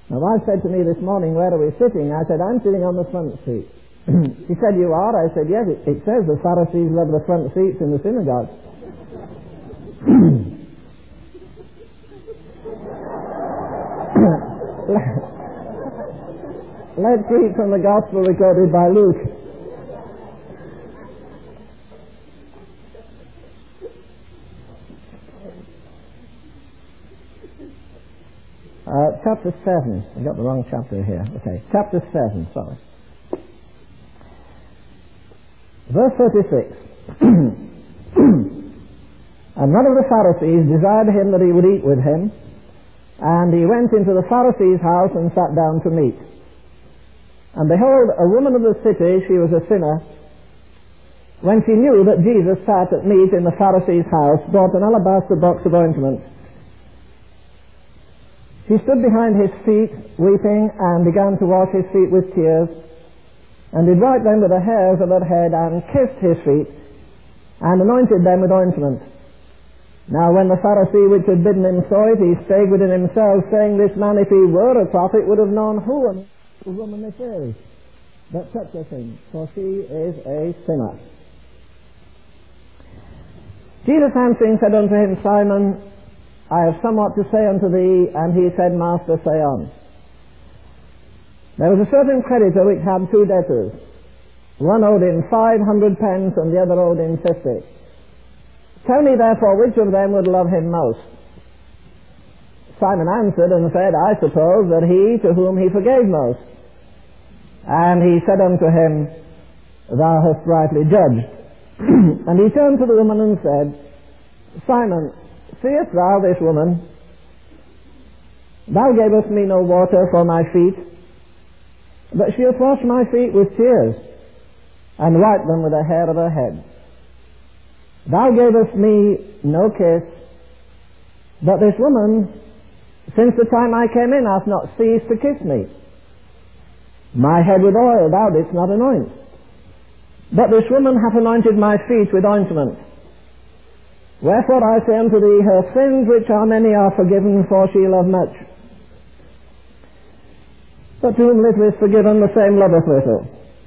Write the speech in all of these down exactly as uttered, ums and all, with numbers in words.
My wife said to me this morning, where are we sitting? I said, I'm sitting on the front seat. She said, you are? I said, yes, it, it says the Pharisees love the front seats in the synagogue. Let's read from the Gospel recorded by Luke. Uh, chapter seven. I got the wrong chapter here. Okay, chapter seven, sorry. Verse thirty-six. And one of the Pharisees desired him that he would eat with him, and he went into the Pharisee's house and sat down to meat. And behold, a woman of the city, she was a sinner, when she knew that Jesus sat at meat in the Pharisee's house, brought an alabaster box of ointment. She stood behind his feet, weeping, and began to wash his feet with tears, and did wipe them with the hairs of her head, and kissed his feet, and anointed them with ointment. Now when the Pharisee which had bidden him saw it, he spake within himself, saying, This man, if he were a prophet, would have known who and the woman this is that toucheth him, for she is a sinner. Jesus answering said unto him, Simon, I have somewhat to say unto thee. And he said, Master, say on. There was a certain creditor which had two debtors. One owed him five hundred pence, and the other owed him fifty. Tell me therefore which of them would love him most. Simon answered and said, I suppose that he to whom he forgave most. And he said unto him, Thou hast rightly judged. And he turned to the woman and said, Simon, seest thou this woman? Thou gavest me no water for my feet, but she hath washed my feet with tears, and wiped them with the hair of her head. Thou gavest me no kiss, but this woman, since the time I came in, hath not ceased to kiss me. My head with oil thou didst not anoint, but this woman hath anointed my feet with ointment. Wherefore I say unto thee, her sins which are many are forgiven, for she loved much. But to whom little is forgiven, the same loveth little.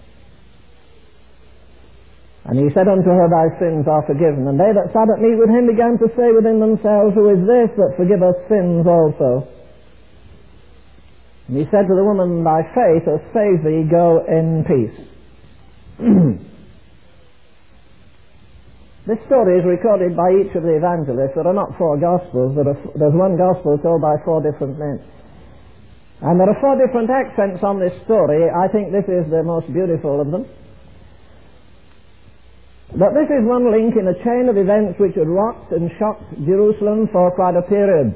And he said unto her, Thy sins are forgiven. And they that sat at meat with him began to say within themselves, Who is this that forgiveth sins also? And he said to the woman, Thy faith hath saved thee, go in peace. This story is recorded by each of the evangelists. There are not four Gospels. There are, there's one Gospel told by four different men. And there are four different accents on this story. I think this is the most beautiful of them. But this is one link in a chain of events which had rocked and shocked Jerusalem for quite a period.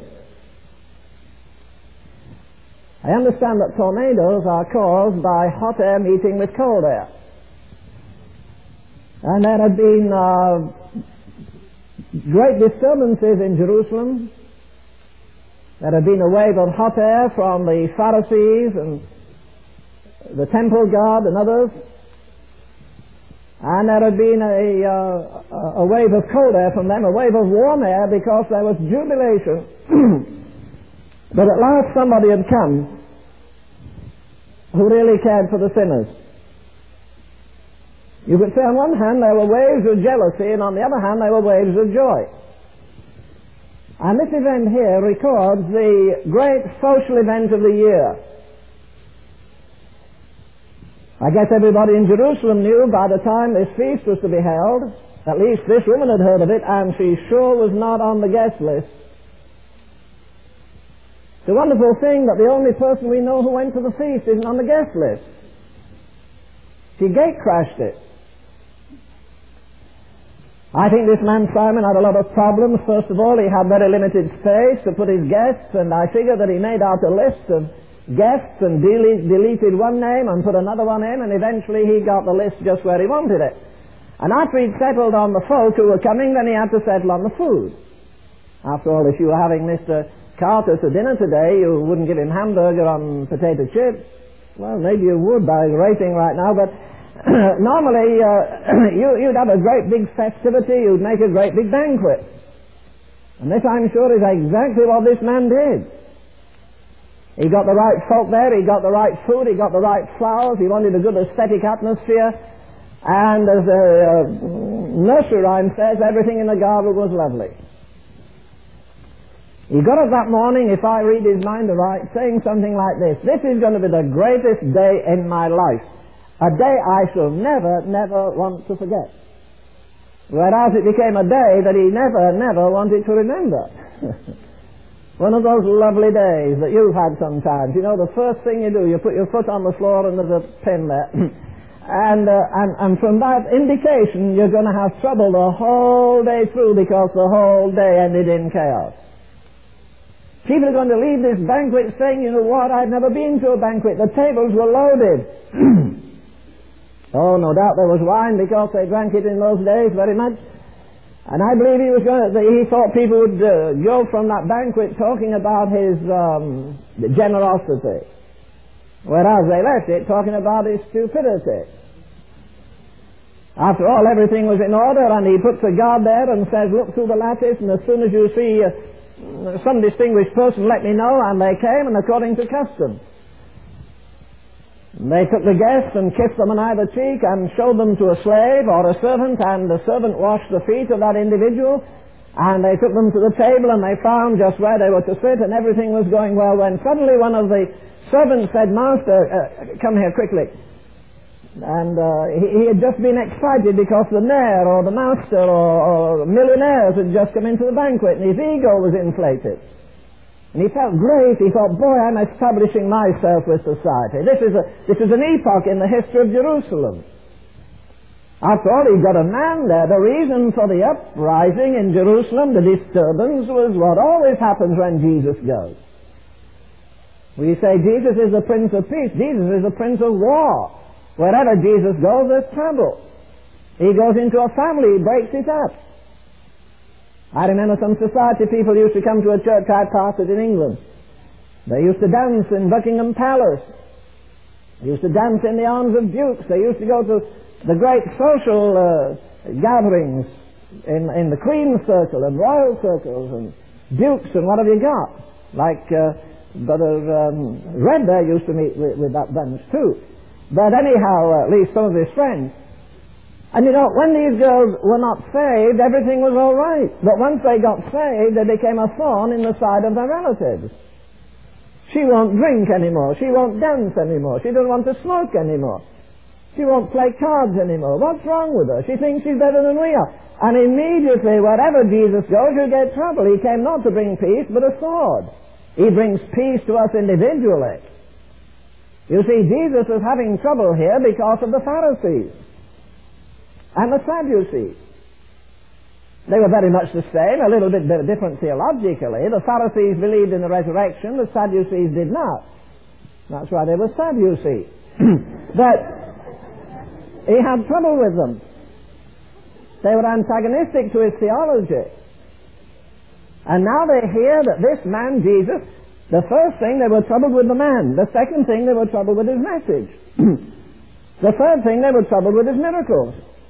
I understand that tornadoes are caused by hot air meeting with cold air. And there had been uh, great disturbances in Jerusalem. There had been a wave of hot air from the Pharisees and the temple guard and others. And there had been a, uh, a wave of cold air from them, a wave of warm air, because there was jubilation. But at last somebody had come who really cared for the sinners. You could say on one hand there were waves of jealousy, and on the other hand there were waves of joy. And this event here records the great social event of the year. I guess everybody in Jerusalem knew by the time this feast was to be held, at least this woman had heard of it, and she sure was not on the guest list. It's a wonderful thing that the only person we know who went to the feast isn't on the guest list. She gate crashed it. I think this man Simon had a lot of problems. First of all, he had very limited space to put his guests, and I figure that he made out a list of guests and delete, deleted one name and put another one in, and eventually he got the list just where he wanted it. And after he'd settled on the folk who were coming, then he had to settle on the food. After all, if you were having Mister Carter to dinner today, you wouldn't give him hamburger on potato chips. Well, maybe you would by rating right now, but normally uh, you, you'd have a great big festivity, you'd make a great big banquet. And this, I'm sure, is exactly what this man did. He got the right folk there, he got the right food, he got the right flowers, he wanted a good aesthetic atmosphere, and as the uh, nursery rhyme says, everything in the garden was lovely. He got up that morning, if I read his mind aright, saying something like this: this is going to be the greatest day in my life, a day I shall never, never want to forget. Whereas it became a day that he never, never wanted to remember. One of those lovely days that you've had sometimes. You know, the first thing you do, you put your foot on the floor and there's a pin there. and, uh, and, and from that indication, you're going to have trouble the whole day through because the whole day ended in chaos. People are going to leave this banquet saying, you know what, I've never been to a banquet. The tables were loaded. Oh, no doubt there was wine because they drank it in those days very much. And I believe he was going to, he thought people would uh, go from that banquet talking about his um, generosity, whereas they left it talking about his stupidity. After all, everything was in order, and he puts a guard there and says, look through the lattice, and as soon as you see uh, some distinguished person, let me know. And they came, and according to custom, they took the guests and kissed them on either cheek and showed them to a slave or a servant, and the servant washed the feet of that individual, and they took them to the table and they found just where they were to sit, and everything was going well, when suddenly one of the servants said, Master, uh, come here quickly. And uh, he, he had just been excited because the mayor or the master or, or millionaires had just come into the banquet, and his ego was inflated. And he felt great. He thought, boy, I'm establishing myself with society. This is, a, this is an epoch in the history of Jerusalem. After all, he got a man there. The reason for the uprising in Jerusalem, the disturbance, was what always happens when Jesus goes. We say Jesus is the Prince of Peace. Jesus is the Prince of War. Wherever Jesus goes, there's trouble. He goes into a family, he breaks it up. I remember some society people used to come to a church I pastored in England. They used to dance in Buckingham Palace. They used to dance in the arms of dukes. They used to go to the great social uh, gatherings in, in the Queen's Circle and Royal Circles and dukes and what have you got. Like uh, Brother um, Red there used to meet with, with that bunch too. But anyhow, uh, at least some of his friends. And you know, when these girls were not saved, everything was all right. But once they got saved, they became a thorn in the side of their relatives. She won't drink anymore. She won't dance anymore. She doesn't want to smoke anymore. She won't play cards anymore. What's wrong with her? She thinks she's better than we are. And immediately, wherever Jesus goes, you get trouble. He came not to bring peace, but a sword. He brings peace to us individually. You see, Jesus is having trouble here because of the Pharisees and the Sadducees. They were very much the same, a little bit different theologically. The Pharisees believed in the resurrection, the Sadducees did not. That's why they were Sadducees. But he had trouble with them. They were antagonistic to his theology. And now they hear that this man, Jesus, the first thing, they were troubled with the man. The second thing, they were troubled with his message. The third thing, they were troubled with his miracles.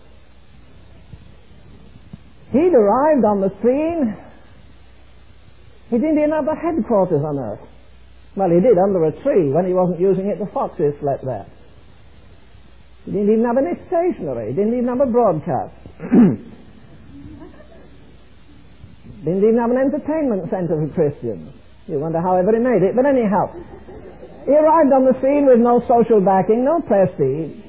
He'd arrived on the scene. He didn't even have a headquarters on earth. Well, he did under a tree. When he wasn't using it, the foxes slept there. He didn't even have any stationery. He didn't even have a broadcast. Didn't even have an entertainment centre for Christians. You wonder how ever he made it. But anyhow, he arrived on the scene with no social backing, no prestige.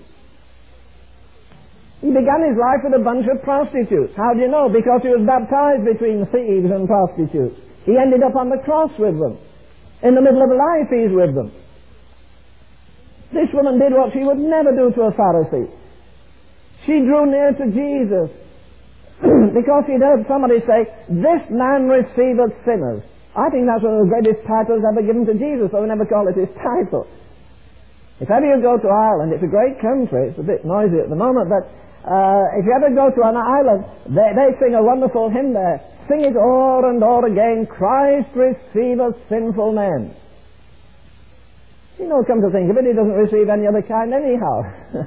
He began his life with a bunch of prostitutes. How do you know? Because he was baptized between thieves and prostitutes. He ended up on the cross with them. In the middle of life, he's with them. This woman did what she would never do to a Pharisee. She drew near to Jesus because he'd heard somebody say, this man receiveth sinners. I think that's one of the greatest titles ever given to Jesus, so we never call it his title. If ever you go to Ireland, it's a great country. It's a bit noisy at the moment, but uh, if you ever go to an island, they, they sing a wonderful hymn there. Sing it o'er and o'er again, Christ receiveth sinful men. You know, come to think of it, he doesn't receive any other kind anyhow.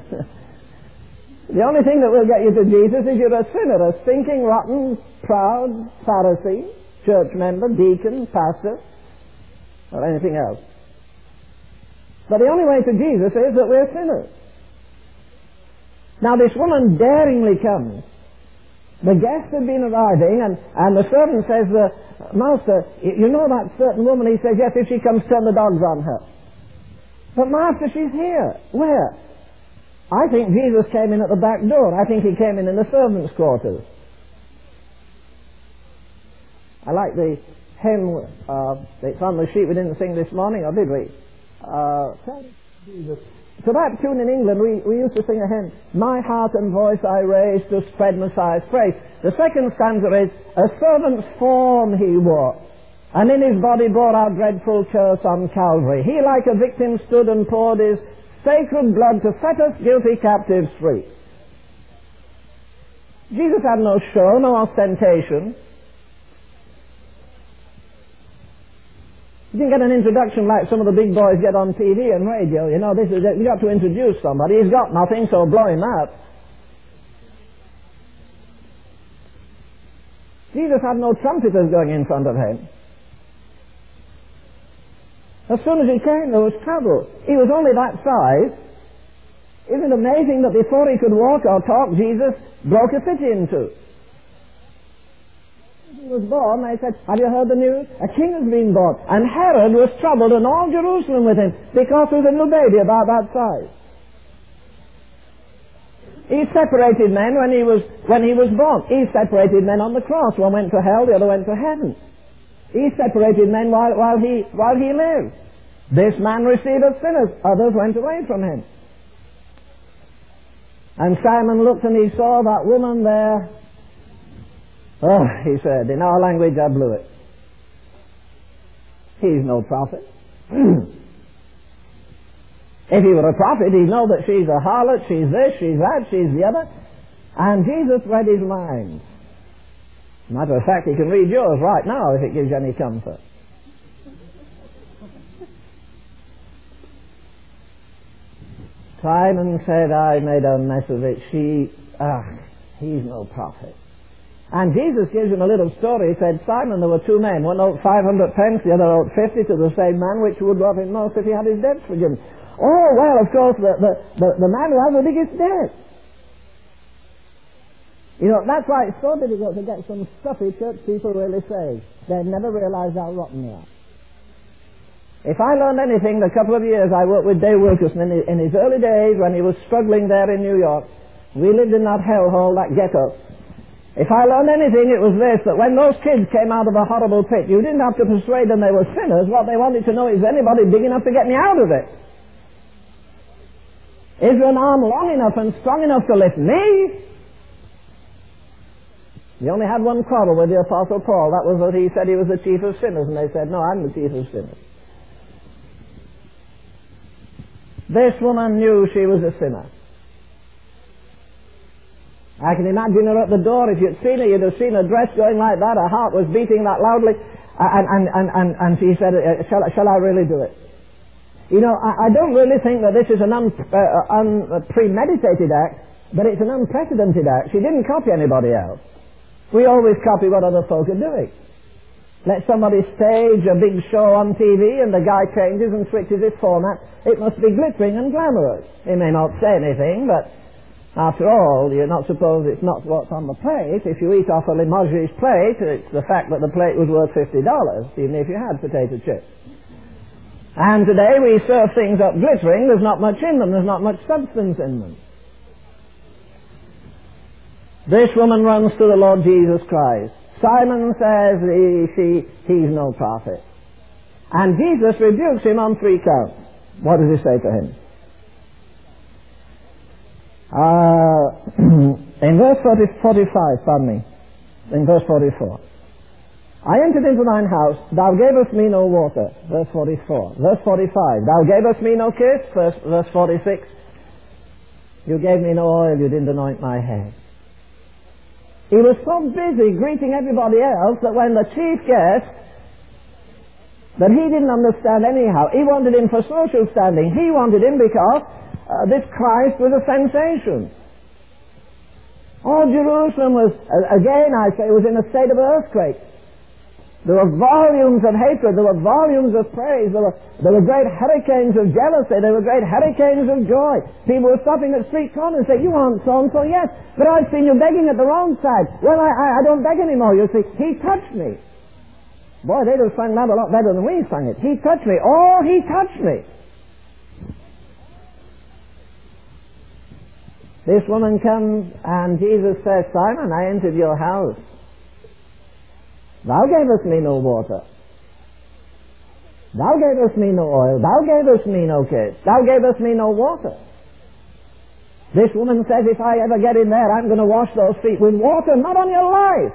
The only thing that will get you to Jesus is you're a sinner, a stinking, rotten, proud Pharisee, church member, deacon, pastor, or anything else. But the only way to Jesus is that we're sinners. Now this woman daringly comes. The guests had been arriving, and, and the servant says, uh, Master, you know that certain woman? He says, yes, if she comes, turn the dogs on her. But Master, she's here. Where? I think Jesus came in at the back door. I think he came in in the servants' quarters. I like the hymn, uh, it's on the sheet we didn't sing this morning, or did we? Uh, Jesus. To that tune in England, we, we used to sing a hymn, My heart and voice I raise to spread Messiah's praise. The second stanza is, A servant's form he wore, and in his body bore our dreadful curse on Calvary. He like a victim stood and poured his sacred blood to set us guilty captives free. Jesus had no show, no ostentation. You didn't get an introduction like some of the big boys get on T V and radio. You know, this is it. You've got to introduce somebody. He's got nothing, so blow him up. Jesus had no trumpeters going in front of him. As soon as he came, there was trouble. He was only that size. Isn't it amazing that before he could walk or talk, Jesus broke a city in two? He was born, they said, have you heard the news? A king has been born. And Herod was troubled, and all Jerusalem with him, because there was a little baby about that size. He separated men when he was when he was born. He separated men on the cross. One went to hell, the other went to heaven. He separated men while, while he while he lived. This man received sinners, others went away from him. And Simon looked and he saw that woman there. Oh, he said, in our language, I blew it. He's no prophet. If he were a prophet, he'd know that she's a harlot, she's this, she's that, she's the other. And Jesus read his mind. Matter of fact, he can read yours right now if it gives you any comfort. Simon said, I made a mess of it. She, ah, he's no prophet. And Jesus gives him a little story. He said, Simon, there were two men. One owed five hundred pence, the other owed fifty to the same man, which would love him most if he had his debts forgiven. Oh, well, of course, the, the, the, the man who has the biggest debt. You know, that's why it's so difficult to get some stuffy church people really saved. They never realize how rotten they are. If I learned anything, the couple of years I worked with Dave Wilkerson in his, in his early days when he was struggling there in New York, we lived in that hellhole, that ghetto. If I learned anything, it was this, that when those kids came out of a horrible pit, you didn't have to persuade them they were sinners. What they wanted to know is, anybody big enough to get me out of it? Is there an arm long enough and strong enough to lift me? He only had one quarrel with the Apostle Paul. That was that he said he was the chief of sinners, and they said, no, I'm the chief of sinners. This woman knew she was a sinner. I can imagine her at the door. If you'd seen her, you'd have seen her dress going like that. Her heart was beating that loudly. And, and, and, and, and she said, shall, shall I really do it? You know, I, I don't really think that this is an un, uh, unpremeditated act, but it's an unprecedented act. She didn't copy anybody else. We always copy what other folk are doing. Let somebody stage a big show on T V and the guy changes and switches his format. It must be glittering and glamorous. He may not say anything, but after all, you're not supposed it's not what's on the plate. If you eat off a Limoges plate, it's the fact that the plate was worth fifty dollars, even if you had potato chips. And today we serve things up glittering. There's not much in them. There's not much substance in them. This woman runs to the Lord Jesus Christ. Simon says he, she, he's no prophet. And Jesus rebukes him on three counts. What does he say to him? Uh, in verse forty, forty-five, pardon me, in verse forty-four. I entered into thine house, thou gavest me no water. Verse forty-four. Verse forty-five. Thou gavest me no kiss. Verse, verse forty-six. You gave me no oil, you didn't anoint my head. He was so busy greeting everybody else that when the chief guest, that he didn't understand anyhow. He wanted him for social standing. He wanted him because uh, this Christ was a sensation. All Jerusalem was, uh, again I say, was in a state of earthquake. There were volumes of hatred. There were volumes of praise. There were, there were great hurricanes of jealousy. There were great hurricanes of joy. People were stopping at street corners and saying, you aren't so-and-so. Yes, but I've seen you begging at the wrong side. Well, I, I, I don't beg anymore, you see. He touched me. Boy, they'd have sung that a lot better than we sang it. He touched me. Oh, he touched me. This woman comes and Jesus says, Simon, I entered your house. Thou gavest me no water. Thou gavest me no oil. Thou gavest me no kiss. Thou gavest me no water. This woman says, if I ever get in there, I'm going to wash those feet with water, not on your life.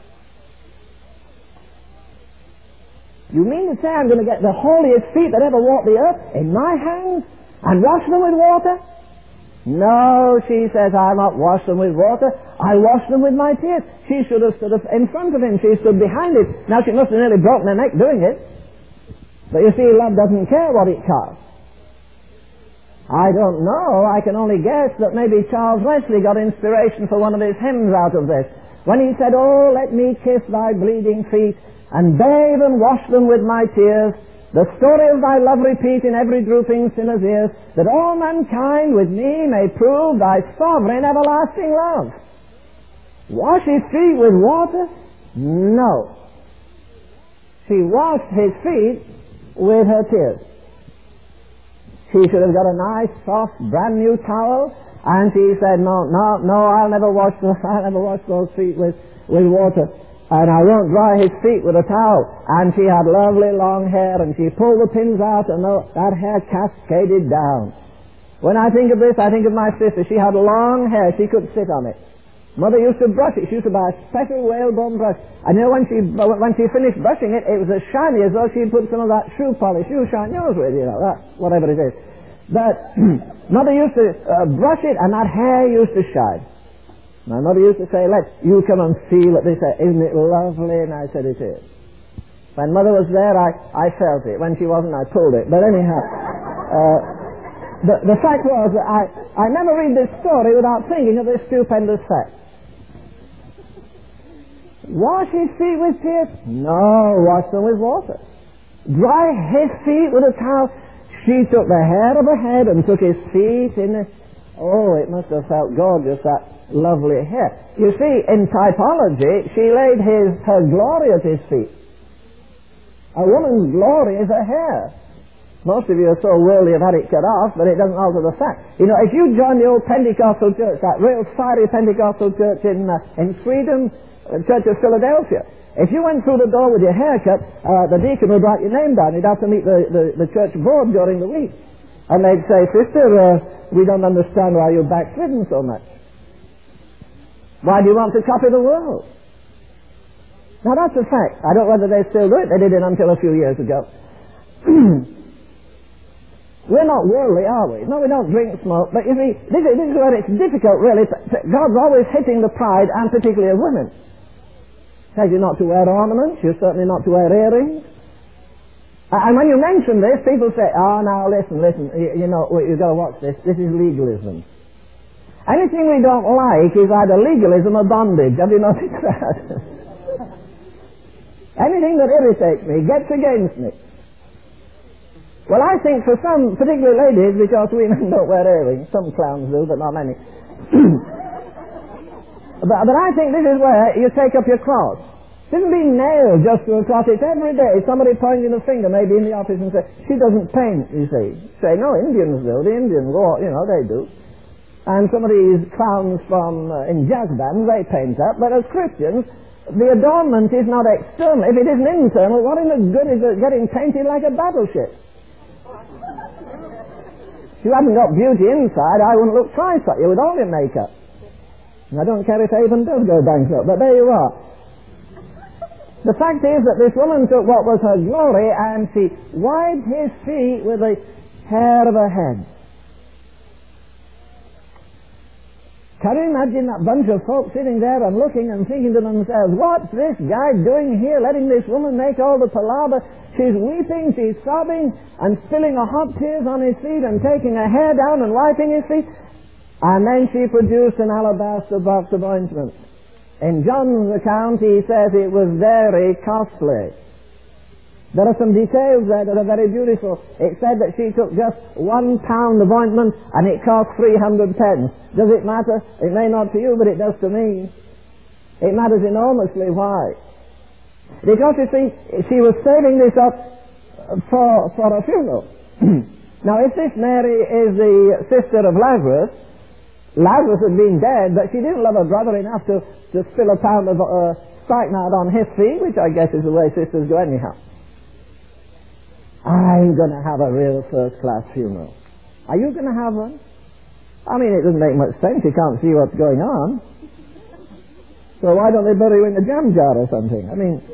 You mean to say I'm going to get the holiest feet that ever walked the earth in my hands and wash them with water? No, she says, I'll not wash them with water. I'll wash them with my tears. She should have stood in front of him. She stood behind him. Now, she must have nearly broken her neck doing it. But you see, love doesn't care what it costs. I don't know. I can only guess that maybe Charles Wesley got inspiration for one of his hymns out of this. When he said, oh, let me kiss thy bleeding feet and bathe and wash them with my tears. The story of thy love repeat in every drooping sinner's ears, that all mankind with me may prove thy sovereign everlasting love. Wash his feet with water? No. She washed his feet with her tears. She should have got a nice, soft, brand new towel, and she said, no, no, no, I'll never wash those, I'll never wash those feet with, with water. And I won't dry his feet with a towel. And she had lovely long hair, and she pulled the pins out, and that hair cascaded down. When I think of this, I think of my sister. She had long hair. She could sit on it. Mother used to brush it. She used to buy a special whalebone brush. I know when she when she finished brushing it, it was as shiny as though she'd put some of that shoe polish you shine yours with, you know, that, whatever it is. But Mother used to uh, brush it, and that hair used to shine. My mother used to say, let you come and feel it. They said, isn't it lovely? And I said, it is. When Mother was there, I, I felt it. When she wasn't, I pulled it. But anyhow, uh, the, the fact was that I, I never read this story without thinking of this stupendous fact. Wash his feet with tears? No, wash them with water. Dry his feet with a towel? She took the hair of her head and took his feet in the... Oh, it must have felt gorgeous, that lovely hair. You see, in typology, she laid his, her glory at his feet. A woman's glory is her hair. Most of you are so worldly you've had it cut off, but it doesn't alter the fact. You know, if you join the old Pentecostal church, that real fiery Pentecostal church in, uh, in Sweden, uh, Church of Philadelphia, if you went through the door with your hair cut, uh, the deacon would write your name down. You'd have to meet the, the, the church board during the week. And they'd say, sister, uh, we don't understand why you're backslidden so much. Why do you want to copy the world? Now that's a fact. I don't know whether they still do it. They did it until a few years ago. We're not worldly, are we? No, we don't drink, smoke. But you see, this is, this is where it's difficult, really. God's always hitting the pride, and particularly of women. Tells you not to wear ornaments. You're certainly not to wear earrings. And when you mention this, people say, oh, now listen, listen, you, you know, you've got to watch this. This is legalism. Anything we don't like is either legalism or bondage. Have you noticed that? Anything that irritates me gets against me. Well, I think for some, particularly ladies, because women don't wear earrings, some clowns do, but not many. but, but I think this is where you take up your cross. It isn't being nailed just to a cross. It's every day somebody pointing a finger maybe in the office and say, she doesn't paint, you see. Say, no, Indians do. The Indians, oh, you know, they do. And some of these clowns from, uh, in jazz bands, they paint up. But as Christians, the adornment is not external. If it isn't internal, what in the good is it getting painted like a battleship? If you haven't got beauty inside, I wouldn't look twice at you with all your makeup. And I don't care if Avon does go bankrupt, but there you are. The fact is that this woman took what was her glory and she wiped his feet with the hair of her head. Can you imagine that bunch of folks sitting there and looking and thinking to themselves, what's this guy doing here, letting this woman make all the palaver? She's weeping, she's sobbing, and spilling her hot tears on his feet and taking her hair down and wiping his feet. And then she produced an alabaster box of ointment. In John's account, he says it was very costly. There are some details there that are very beautiful. It said that she took just one pound of ointment and it cost three hundred pence. Does it matter? It may not to you, but it does to me. It matters enormously. Why? Because, you see, she was saving this up for, for a funeral. Now, if this Mary is the sister of Lazarus, Lazarus had been dead, but she didn't love her brother enough to, to spill a pound of uh, spikenard on his feet, which I guess is the way sisters go anyhow. I'm going to have a real first-class funeral. Are you going to have one? I mean, it doesn't make much sense. You can't see what's going on. So why don't they bury you in a jam jar or something? I mean,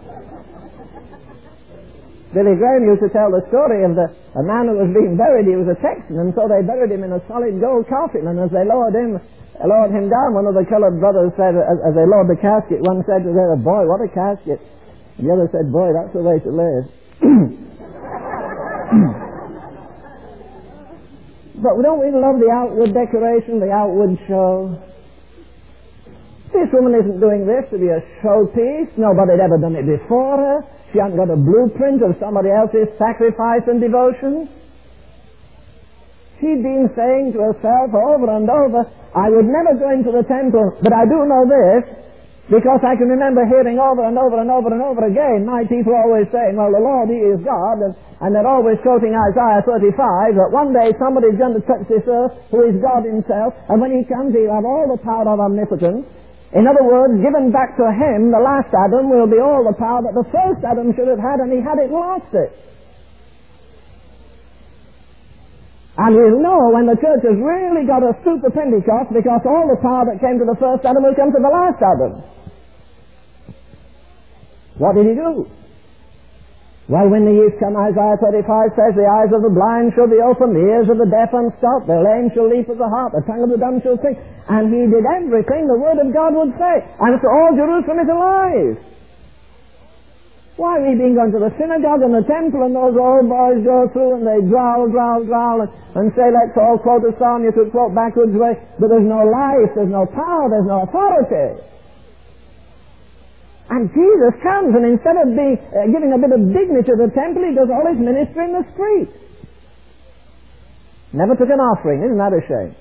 Billy Graham used to tell the story of the a man who was being buried. He was a Texan, and so they buried him in a solid gold coffin. And as they lowered him, lowered him down, one of the coloured brothers said, as, as they lowered the casket, one said to the other, "Boy, what a casket!" And the other said, "Boy, that's the way to live." But don't we love the outward decoration, the outward show? This woman isn't doing this to be a showpiece. Nobody had ever done it before her. She hasn't got a blueprint of somebody else's sacrifice and devotion. She'd been saying to herself over and over, "I would never go into the temple, but I do know this, because I can remember hearing over and over and over and over again my people always saying, well, the Lord, He is God," and, and they're always quoting Isaiah thirty-five, that one day somebody's going to touch this earth who is God Himself, and when He comes, He'll have all the power of omnipotence. In other words, given back to Him, the last Adam will be all the power that the first Adam should have had, and he had it, lost it. And we'll know when the church has really got a super Pentecost, because all the power that came to the first Adam will come to the last Adam. What did He do? Well, when the years come, Isaiah thirty-five says, the eyes of the blind shall be opened, the ears of the deaf unstopped, the lame shall leap as a hart, the tongue of the dumb shall sing. And He did everything the Word of God would say. And so all Jerusalem is alive. Why, we've been going to the synagogue and the temple, and those old boys go through and they growl, growl, growl, and, and say, let's all quote a psalm, you could quote backwards way, but there's no life, there's no power, there's no authority. And Jesus comes, and instead of being, uh, giving a bit of dignity to the temple, He does all His ministry in the street. Never took an offering. Isn't that a shame?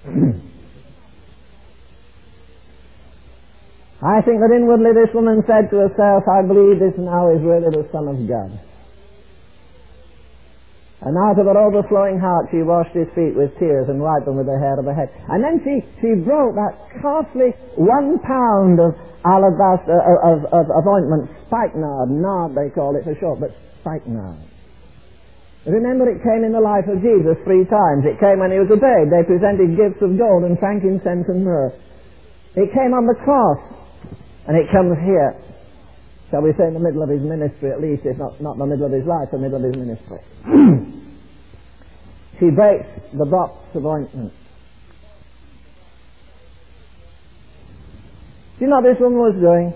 I think that inwardly this woman said to herself, I believe this now is really the Son of God. And out of her overflowing heart she washed His feet with tears and wiped them with the hair of her head. And then she, she broke that costly one pound of alabaster, of, of, of ointment, spikenard, nard they call it for short, but spikenard. Remember, it came in the life of Jesus three times. It came when He was a babe. They presented gifts of gold and frankincense and myrrh. It came on the cross, and it comes here. Shall we say in the middle of His ministry, at least, if not, not the middle of His life, the middle of His ministry. She breaks the box of ointment. Do you know what this woman was doing?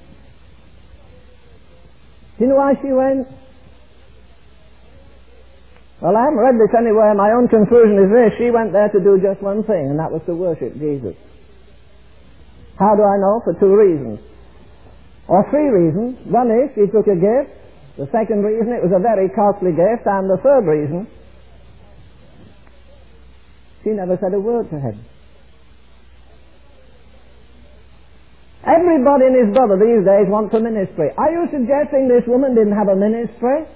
Do you know why she went? Well, I haven't read this anywhere. My own conclusion is this. She went there to do just one thing, and that was to worship Jesus. How do I know? For two reasons. Or three reasons. One is she took a gift. The second reason, it was a very costly gift. And the third reason, she never said a word to Him. Everybody and his brother these days wants a ministry. Are you suggesting this woman didn't have a ministry?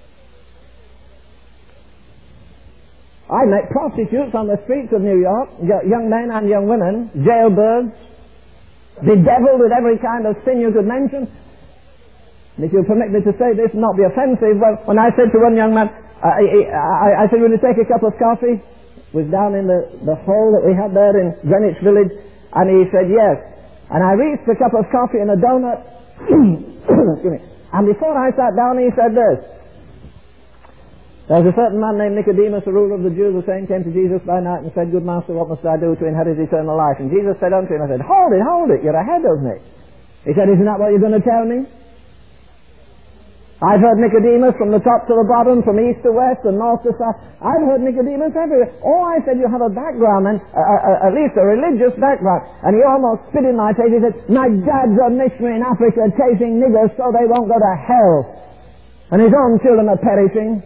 I met prostitutes on the streets of New York, young men and young women, jailbirds, bedeviled with every kind of sin you could mention. And if you'll permit me to say this and not be offensive, well, when I said to one young man, uh, I, I, I said, will you take a cup of coffee? It was down in the, the hole that we had there in Greenwich Village, and he said yes. And I reached a cup of coffee and a donut, excuse me, and before I sat down he said this. There was a certain man named Nicodemus, the ruler of the Jews, the same came to Jesus by night and said, good master, what must I do to inherit eternal life? And Jesus said unto him, I said, hold it, hold it, you're ahead of me. He said, isn't that what you're going to tell me? I've heard Nicodemus from the top to the bottom, from east to west and north to south. I've heard Nicodemus everywhere. Oh, I said, you have a background, and uh, uh, at least a religious background. And he almost spit in my face. He said, my dad's a missionary in Africa chasing niggers so they won't go to hell. And his own children are perishing.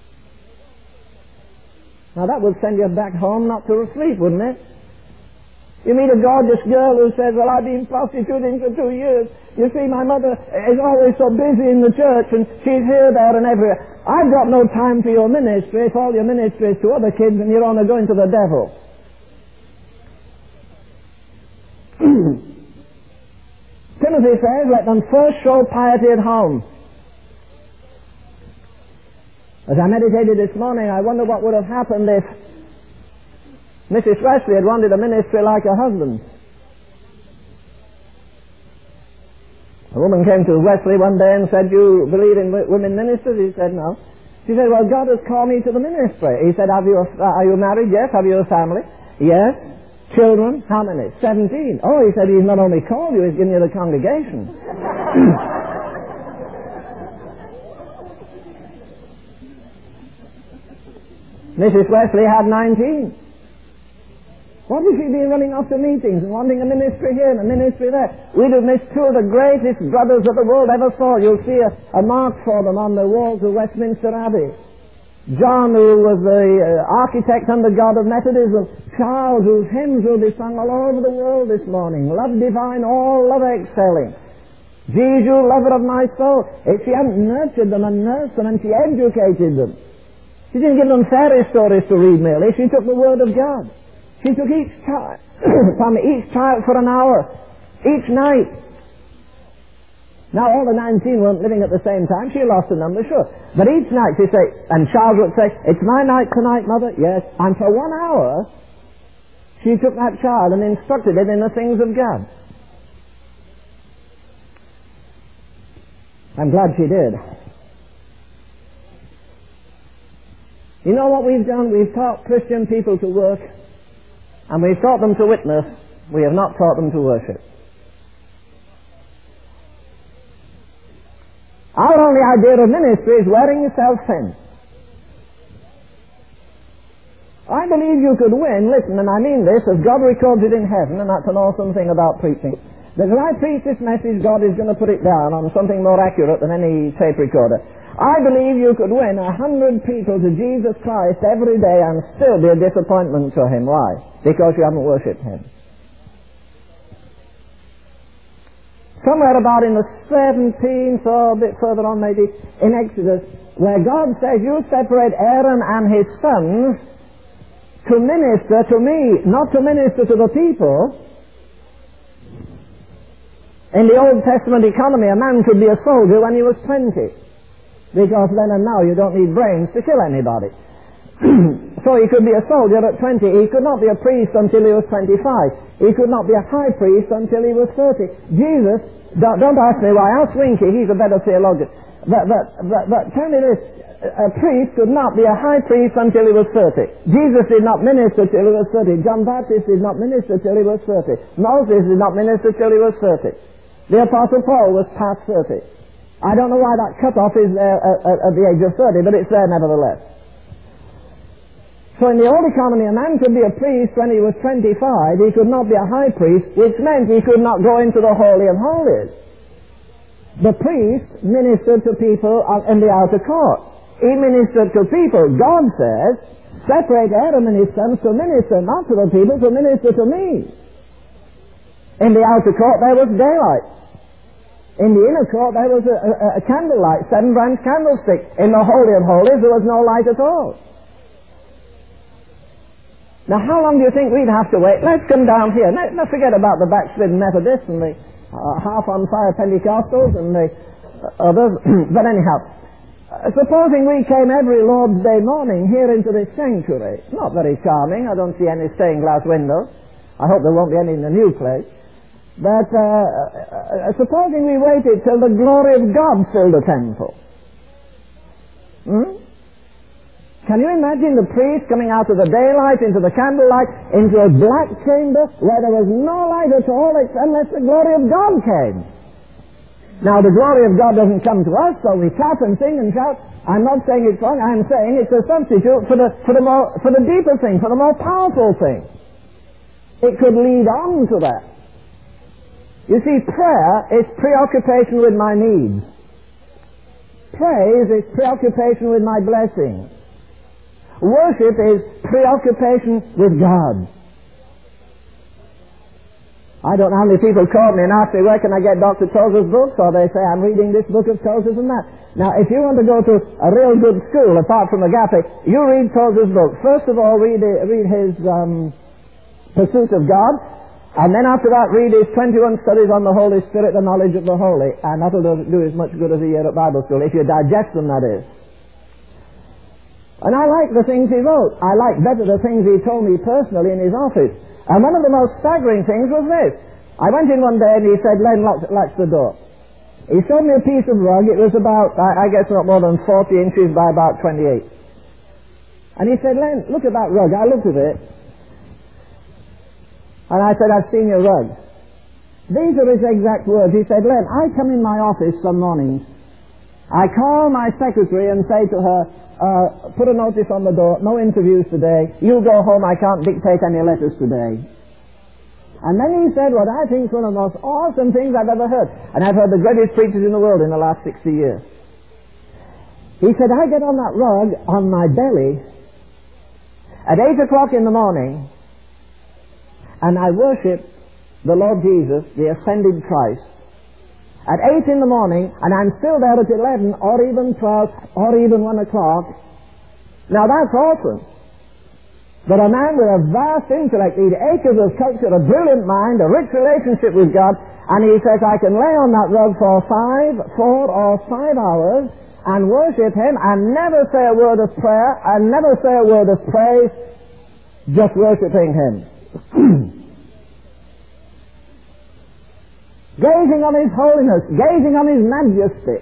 Now that would send you back home not to sleep, wouldn't it? You meet a gorgeous girl who says, well, I've been prostituting for two years. You see, my mother is always so busy in the church, and she's here, there, and everywhere. I've got no time for your ministry. If all your ministry is to other kids, and you're only going to the devil. Timothy says, let them first show piety at home. As I meditated this morning, I wonder what would have happened if Missus Wesley had wanted a ministry like her husband. A woman came to Wesley one day and said, you believe in women ministers? He said, no. She said, well, God has called me to the ministry. He said, have you a, are you married? Yes. Have you a family? Yes. Children? How many? Seventeen. Oh, he said, he's not only called you, he's given you the congregation. Missus Wesley had nineteen. What if she'd been running off to meetings and wanting a ministry here and a ministry there? We'd have missed two of the greatest brothers that the world ever saw. You'll see a, a mark for them on the walls of Westminster Abbey. John, who was the uh, architect under God of Methodism. Charles, whose hymns will be sung all over the world this morning. Love divine, all love excelling. Jesus, lover of my soul. If she hadn't nurtured them and nursed them and she educated them. She didn't give them fairy stories to read merely. She took the Word of God. She took each child, each child for an hour, each night. Now all the nineteen weren't living at the same time. She lost a number, sure. But each night she'd say, and Charles would say, it's my night tonight, Mother. Yes. And for one hour, she took that child and instructed it in the things of God. I'm glad she did. You know what we've done? We've taught Christian people to work. And we've taught them to witness, we have not taught them to worship. Our only idea of ministry is wearing yourself thin. I believe you could win, listen, and I mean this, as God records it in heaven, and that's an awesome thing about preaching, that if I preach this message, God is going to put it down on something more accurate than any tape recorder. I believe you could win a hundred people to Jesus Christ every day and still be a disappointment to Him. Why? Because you haven't worshipped Him. Somewhere about in the seventeenth or a bit further on maybe in Exodus, where God says, you separate Aaron and his sons to minister to me, not to minister to the people. In the Old Testament economy, a man could be a soldier when he was twenty. Because then and now you don't need brains to kill anybody. So he could be a soldier at twenty. He could not be a priest until he was twenty-five. He could not be a high priest until he was thirty. Jesus, don't, don't ask me why, ask Winky, he's a better theologian. But, but, but, but tell me this, a priest could not be a high priest until he was thirty. Jesus did not minister till he was thirty. John Baptist did not minister till he was thirty. Moses did not minister till he was thirty. The Apostle Paul was past thirty. I don't know why that cutoff is there at, at, at the age of thirty, but it's there nevertheless. So in the old economy, a man could be a priest when he was twenty-five. He could not be a high priest, which meant he could not go into the Holy of Holies. The priest ministered to people in the outer court. He ministered to people. God says, separate Aaron and his sons to minister, not to the people, to minister to me. In the outer court there was daylight. In the inner court there was a, a, a candlelight, seven-branch candlestick. In the Holy of Holies there was no light at all. Now how long do you think we'd have to wait? Let's come down here. Let's not forget about the backslidden Methodists and the uh, half-on-fire Pentecostals and the uh, others. But anyhow, uh, supposing we came every Lord's Day morning here into this sanctuary. It's not very charming. I don't see any stained glass windows. I hope there won't be any in the new place. But uh, uh, supposing we waited till the glory of God filled the temple. Hmm? Can you imagine the priest coming out of the daylight into the candlelight, into a black chamber where there was no light at all unless the glory of God came? Now, the glory of God doesn't come to us, so we clap and sing and shout. I'm not saying it's wrong. I'm saying it's a substitute for the, for the more, for the deeper thing, for the more powerful thing. It could lead on to that. You see, prayer is preoccupation with my needs. Praise is preoccupation with my blessings. Worship is preoccupation with God. I don't know how many people call me and ask me, where can I get Doctor Tozer's books? Or they say, I'm reading this book of Tozer's and that. Now, if you want to go to a real good school, apart from Agape, you read Tozer's book. First of all, read, read his um, Pursuit of God. And then after that, read his twenty-one Studies on the Holy Spirit, the Knowledge of the Holy. And that'll do, do as much good as a year at Bible school, if you digest them, that is. And I like the things he wrote. I like better the things he told me personally in his office. And one of the most staggering things was this. I went in one day and he said, Len, lock, lock the door. He showed me a piece of rug. It was about, I, I guess not more than forty inches by about twenty-eight. And he said, Len, look at that rug. I looked at it. And I said, I've seen your rug. These are his exact words. He said, Len, I come in my office some mornings. I call my secretary and say to her, Uh, put a notice on the door, no interviews today, you go home, I can't dictate any letters today. And then he said what I think is one of the most awesome things I've ever heard. And I've heard the greatest preachers in the world in the last sixty years. He said, I get on that rug on my belly at eight o'clock in the morning and I worship the Lord Jesus, the ascended Christ, at eight in the morning, and I'm still there at eleven, or even twelve, or even one o'clock. Now that's awesome. But a man with a vast intellect, he'd acres of culture, a brilliant mind, a rich relationship with God, and he says, I can lay on that rug for five, four, or five hours, and worship Him, and never say a word of prayer, and never say a word of praise, just worshiping Him. Gazing on His holiness, gazing on His majesty.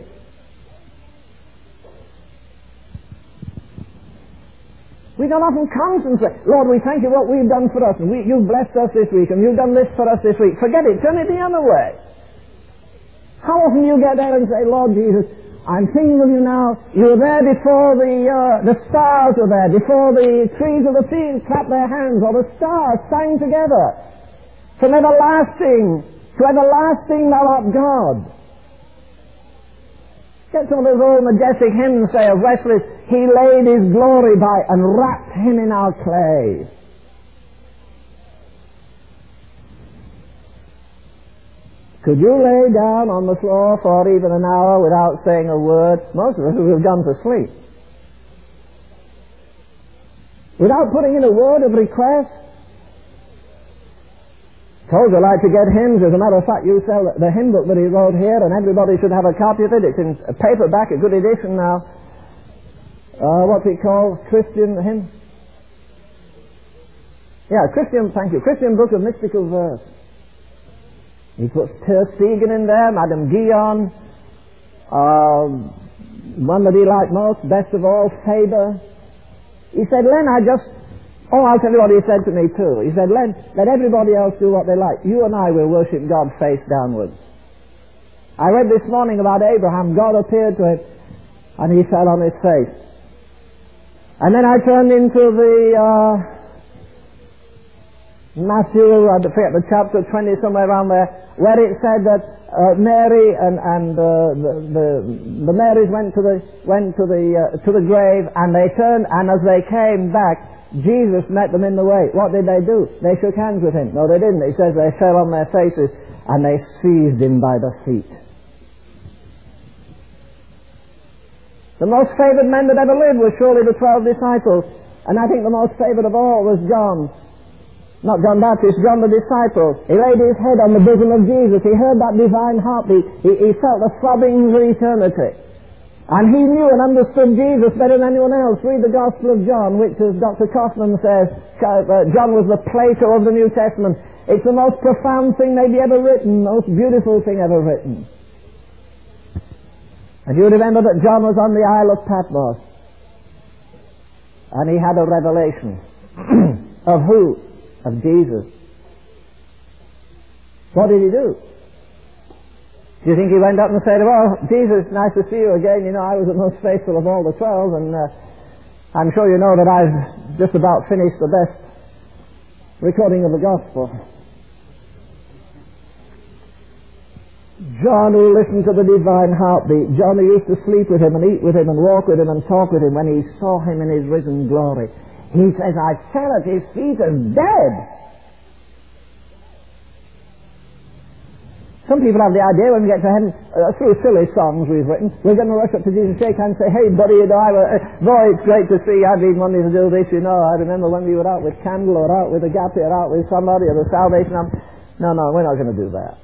We don't often concentrate. Lord, we thank You what we've done for us, and we, You've blessed us this week, and You've done this for us this week. Forget it, turn it the other way. How often do you get there and say, Lord Jesus, I'm thinking of You now. You were there before the uh, the stars were there, before the trees of the field clapped their hands, or the stars sang together. From everlasting to everlasting Thou art God. Get some of those old majestic hymns, say, of Wesley's, He laid His glory by and wrapped Him in our clay. Could you lay down on the floor for even an hour without saying a word? Most of us would have gone to sleep. Without putting in a word of request? Tozer liked to get hymns. As a matter of fact, you sell the hymn book that he wrote here, and everybody should have a copy of it. It's in paperback, a good edition now. Uh, what's it called? Christian hymn? Yeah, Christian, thank you. Christian Book of Mystical Verse. He puts Ter Stegen in there, Madame Guyon, uh, one that he liked most, best of all, Faber. He said, Len, I just... Oh, I'll tell you what he said to me too. He said, let, let everybody else do what they like. You and I will worship God face downwards. I read this morning about Abraham. God appeared to him and he fell on his face. And then I turned into the uh, Matthew, I forget the chapter twenty, somewhere around there, where it said that uh, Mary and, and uh, the, the, the Marys went to the, went to the, uh, to the grave, and they turned, and as they came back, Jesus met them in the way. What did they do? They shook hands with Him. No, they didn't. He says they fell on their faces and they seized Him by the feet. The most favored men that ever lived were surely the twelve disciples. And I think the most favored of all was John. Not John Baptist, John the disciple. He laid his head on the bosom of Jesus. He heard that divine heartbeat. He, he felt the throbbing of eternity. And he knew and understood Jesus better than anyone else. Read the Gospel of John, which, as Doctor Kaufman says, John was the Plato of the New Testament. It's the most profound thing maybe ever written, most beautiful thing ever written. And you remember that John was on the Isle of Patmos. And he had a revelation. Of who? Of Jesus. What did he do? Do you think he went up and said, well, Jesus, nice to see you again. You know, I was the most faithful of all the twelve, and uh, I'm sure you know that I've just about finished the best recording of the gospel. John, who listened to the divine heartbeat, John, who used to sleep with him and eat with him and walk with him and talk with him, when he saw him in his risen glory, he says, I fell at his feet as dead. Some people have the idea when we get to heaven, uh, through silly songs we've written, we're going to rush up to Jesus, shake hands, say, hey buddy, you know, I, uh, boy, it's great to see you. I've been wanting to do this, you know. I remember when we were out with Candle or out with Agape or out with somebody or the Salvation Army. No, no, we're not going to do that.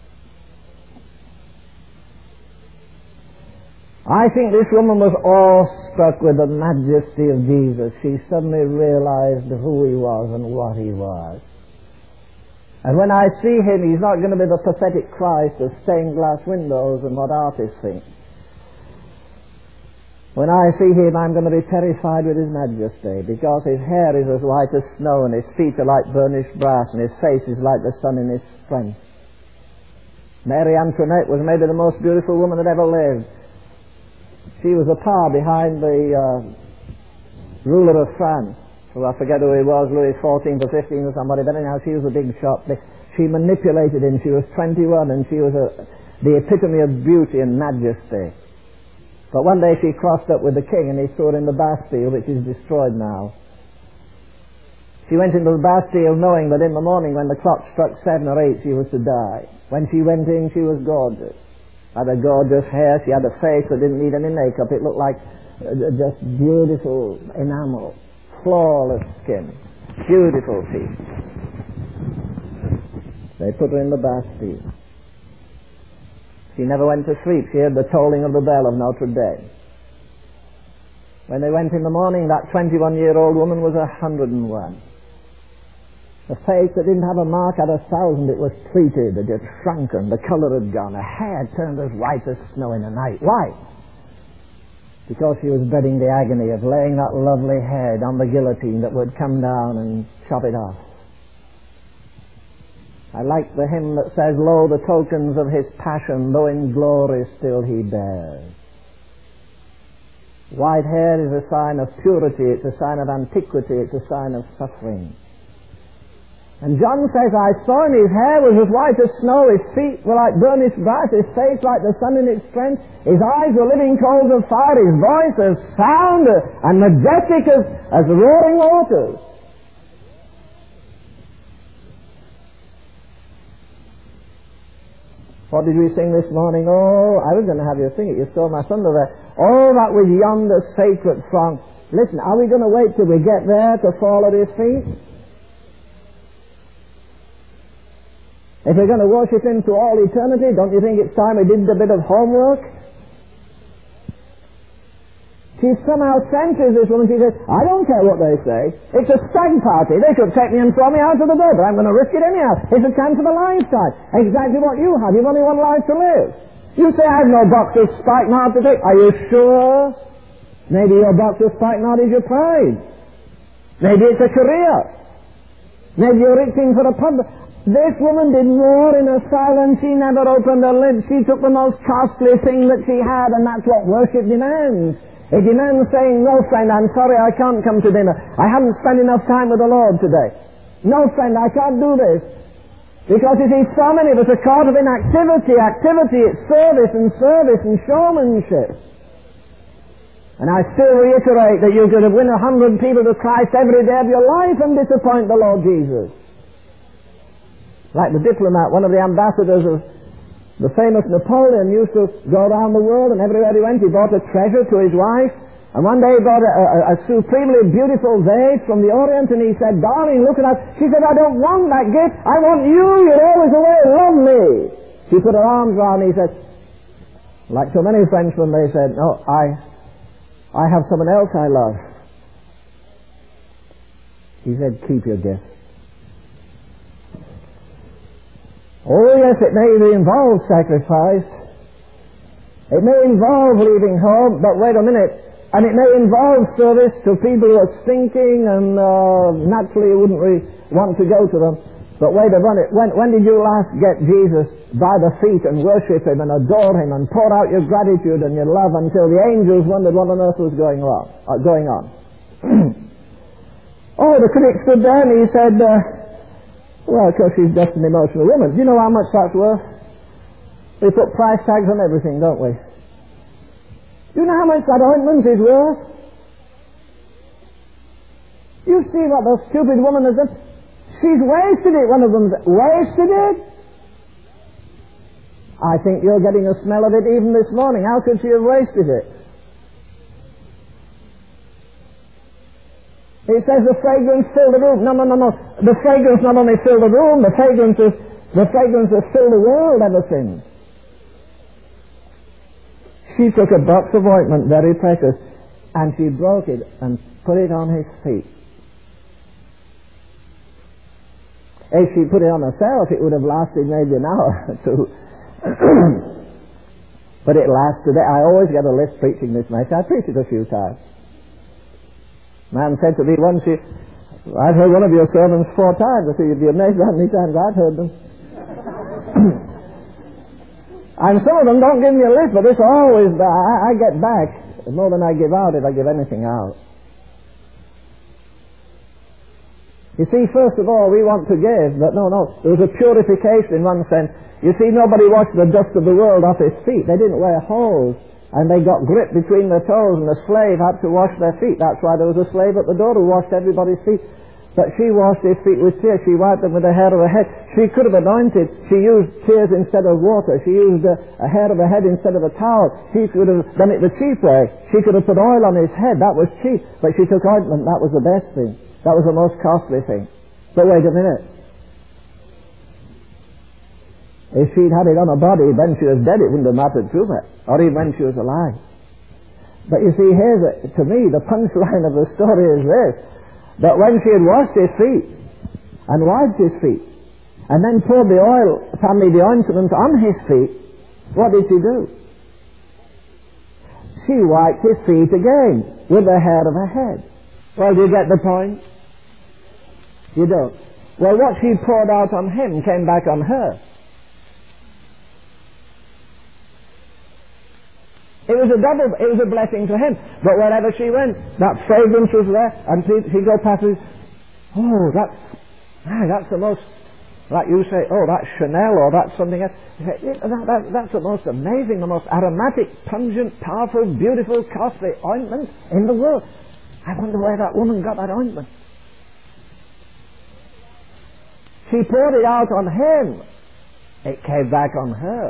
I think this woman was awestruck with the majesty of Jesus. She suddenly realized who he was and what he was. And when I see him, he's not going to be the pathetic Christ of stained glass windows and what artists think. When I see him, I'm going to be terrified with his majesty, because his hair is as white as snow, and his feet are like burnished brass, and his face is like the sun in his strength. Mary Antoinette was maybe the most beautiful woman that ever lived. She was a power behind the uh, ruler of France. Well, I forget who he was, Louis the fourteenth or fifteenth or somebody, but anyhow, she was a big shot. She manipulated him. She was twenty-one, and she was a, the epitome of beauty and majesty. But one day she crossed up with the king, and he threw her in the Bastille, which is destroyed now. She went into the Bastille knowing that in the morning, when the clock struck seven or eight, she was to die. When she went in, she was gorgeous. Had a gorgeous hair. She had a face that didn't need any makeup. It looked like uh, just beautiful enamel. Flawless skin, beautiful teeth. They put her in the Bastille. She never went to sleep. She heard the tolling of the bell of Notre Dame. When they went in the morning, that twenty-one-year-old woman was a hundred and one. The face that didn't have a mark out of a thousand, it was pleated, it had shrunken, the color had gone, her hair turned as white as snow in the night. Why? Because she was dreading the agony of laying that lovely head on the guillotine that would come down and chop it off. I like the hymn that says, lo, the tokens of his passion, though in glory still he bears. White hair is a sign of purity, it's a sign of antiquity, it's a sign of suffering. And John says, I saw him, his hair was as white as snow, his feet were like burnished brass, his face like the sun in its strength, his eyes were living coals of fire, his voice as sound and majestic as, as roaring waters. What did we sing this morning? Oh, I was going to have you sing it, you stole my thunder there. Oh, that was yonder sacred song. Listen, are we going to wait till we get there to fall at his feet? If we're going to worship him to all eternity, don't you think it's time we did a bit of homework? She somehow senses this woman. She says, I don't care what they say. It's a stag party. They could take me and throw me out of the door, but I'm going to risk it anyhow. It's a chance of a lifetime. Exactly what you have. You've only one life to live. You say, I have no box of spikenard to take. Are you sure? Maybe your box of spikenard is your pride. Maybe it's a career. Maybe you're itching for a pub. This woman did more in her silence. She never opened her lips. She took the most costly thing that she had, and that's what worship demands. It demands saying, no friend, I'm sorry I can't come to dinner. I haven't spent enough time with the Lord today. No friend, I can't do this. Because you see, so many of us are caught up in activity. Activity, it's service and service and showmanship. And I still reiterate that you could win a hundred people to Christ every day of your life and disappoint the Lord Jesus. Like the diplomat, one of the ambassadors of the famous Napoleon used to go around the world, and everywhere he went he brought a treasure to his wife. And one day he brought a, a, a supremely beautiful vase from the Orient, and he said, darling, look at that. She said, I don't want that gift. I want you. You're always away. Love me. She put her arms around him. He said, like so many Frenchmen, they said, no, I, I have someone else I love. He said, keep your gift. Oh yes, it may involve sacrifice. It may involve leaving home, but wait a minute. And it may involve service to people who are stinking and uh, naturally you wouldn't really want to go to them. But wait a minute, when, when did you last get Jesus by the feet and worship him and adore him and pour out your gratitude and your love until the angels wondered what on earth was going on? Uh, going on? Oh, the critic stood there and he said, uh, well, of course she's just an emotional woman. Do you know how much that's worth? We put price tags on everything, don't we? Do you know how much that ointment is worth? You see what the stupid woman has done? She's wasted it. One of them's wasted it. I think you're getting a smell of it even this morning. How could she have wasted it? It says the fragrance filled the room. No, no, no, no. The fragrance not only filled the room, the fragrance has, the fragrance has filled the world ever since. She took a box of ointment, very precious, and she broke it and put it on his feet. If she put it on herself, it would have lasted maybe an hour or two. But it lasted. I always get a list preaching this message. I preached it a few times. Man said to me once, I've heard one of your sermons four times. I said, you'd be amazed how many times I've heard them. And some of them don't give me a list, but this always, I, I get back. More than I give out if I give anything out. You see, first of all, we want to give, but no, no, there was a purification in one sense. You see, nobody washed the dust of the world off his feet. They didn't wear hose, and they got grit between their toes, and the slave had to wash their feet. That's why there was a slave at the door who washed everybody's feet. But she washed his feet with tears. She wiped them with the hair of her head. She could have anointed. She used tears instead of water. She used a, a hair of her head instead of a towel. She could have done it the cheap way. She could have put oil on his head. That was cheap. But she took ointment. That was the best thing. That was the most costly thing. But wait a minute. If she'd had it on her body when she was dead, it wouldn't have mattered too much. Or even when she was alive. But you see, here's a, to me, the punchline of the story is this. That when she had washed his feet and wiped his feet and then poured the oil, family, the ointment on his feet, what did she do? She wiped his feet again with the hair of her head. Well, do you get the point? You don't. Well, what she poured out on him came back on her. It was a double, it was a blessing to him. But wherever she went, that fragrance was there, and he'd go past and, oh, that's, ah, that's the most, like you say, oh, that's Chanel, or that's something else. Say, that, that, that's the most amazing, the most aromatic, pungent, powerful, beautiful, costly ointment in the world. I wonder where that woman got that ointment. She poured it out on him. It came back on her.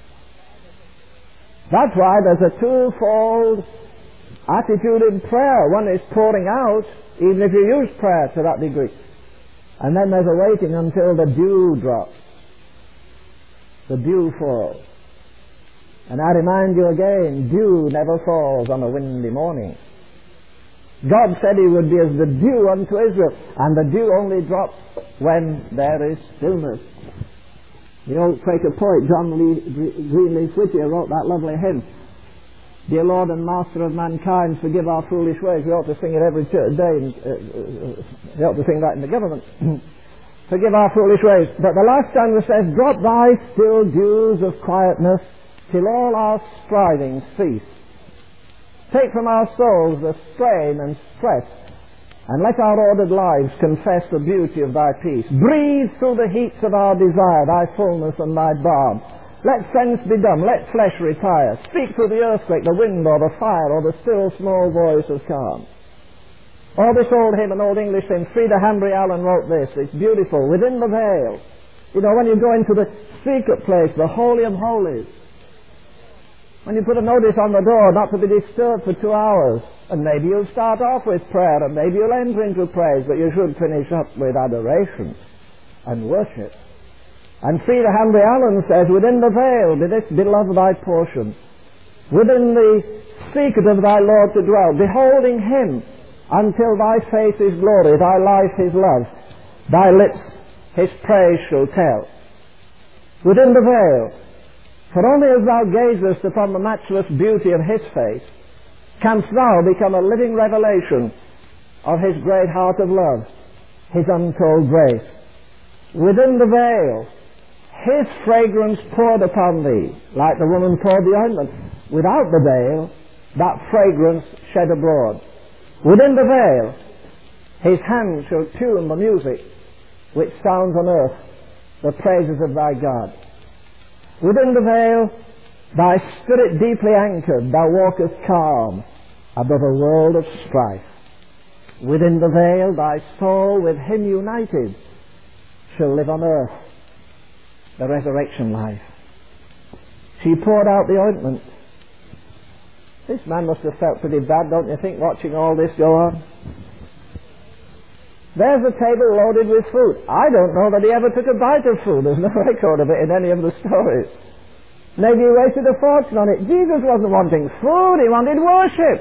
That's why there's a twofold attitude in prayer. One is pouring out, even if you use prayer to that degree. And then there's a waiting until the dew drops. The dew falls. And I remind you again, dew never falls on a windy morning. God said he would be as the dew unto Israel, and the dew only drops when there is stillness. The old Quaker poet, John Lee, Greenleaf Whittier, wrote that lovely hymn, Dear Lord and Master of mankind, forgive our foolish ways. We ought to sing it every church day. And, uh, uh, we ought to sing that in the government. Forgive our foolish ways. But the last stanza says, drop thy still dews of quietness till all our strivings cease. Take from our souls the strain and stress, and let our ordered lives confess the beauty of thy peace. Breathe through the heats of our desire thy fullness and thy balm. Let sense be dumb, let flesh retire. Speak through the earthquake, the wind, or the fire, or the still small voice of calm. Or this old hymn, an old English hymn, Frida Hambry Allen wrote this. It's beautiful. Within the veil. You know, when you go into the secret place, the Holy of Holies, when you put a notice on the door not to be disturbed for two hours, and maybe you'll start off with prayer, and maybe you'll enter into praise, but you should finish up with adoration and worship. And Frida Hambry Allen says, within the veil be this beloved thy portion, within the secret of thy Lord to dwell, beholding him until thy face is glory, thy life his love, thy lips his praise shall tell. Within the veil. For only as thou gazest upon the matchless beauty of his face, canst thou become a living revelation of his great heart of love, his untold grace. within the veil, his fragrance poured upon thee, like the woman poured the ointment. Without the veil, that fragrance shed abroad. Within the veil, his hand shall tune the music which sounds on earth, the praises of thy God. Within the veil, thy spirit deeply anchored, thou walkest calm above a world of strife. Within the veil, thy soul with him united shall live on earth the resurrection life. She poured out the ointment. This man must have felt pretty bad, don't you think, watching all this go on? There's a table loaded with food. I don't know that he ever took a bite of food. There's no record of it in any of the stories. Maybe he wasted a fortune on it. Jesus wasn't wanting food, he wanted worship.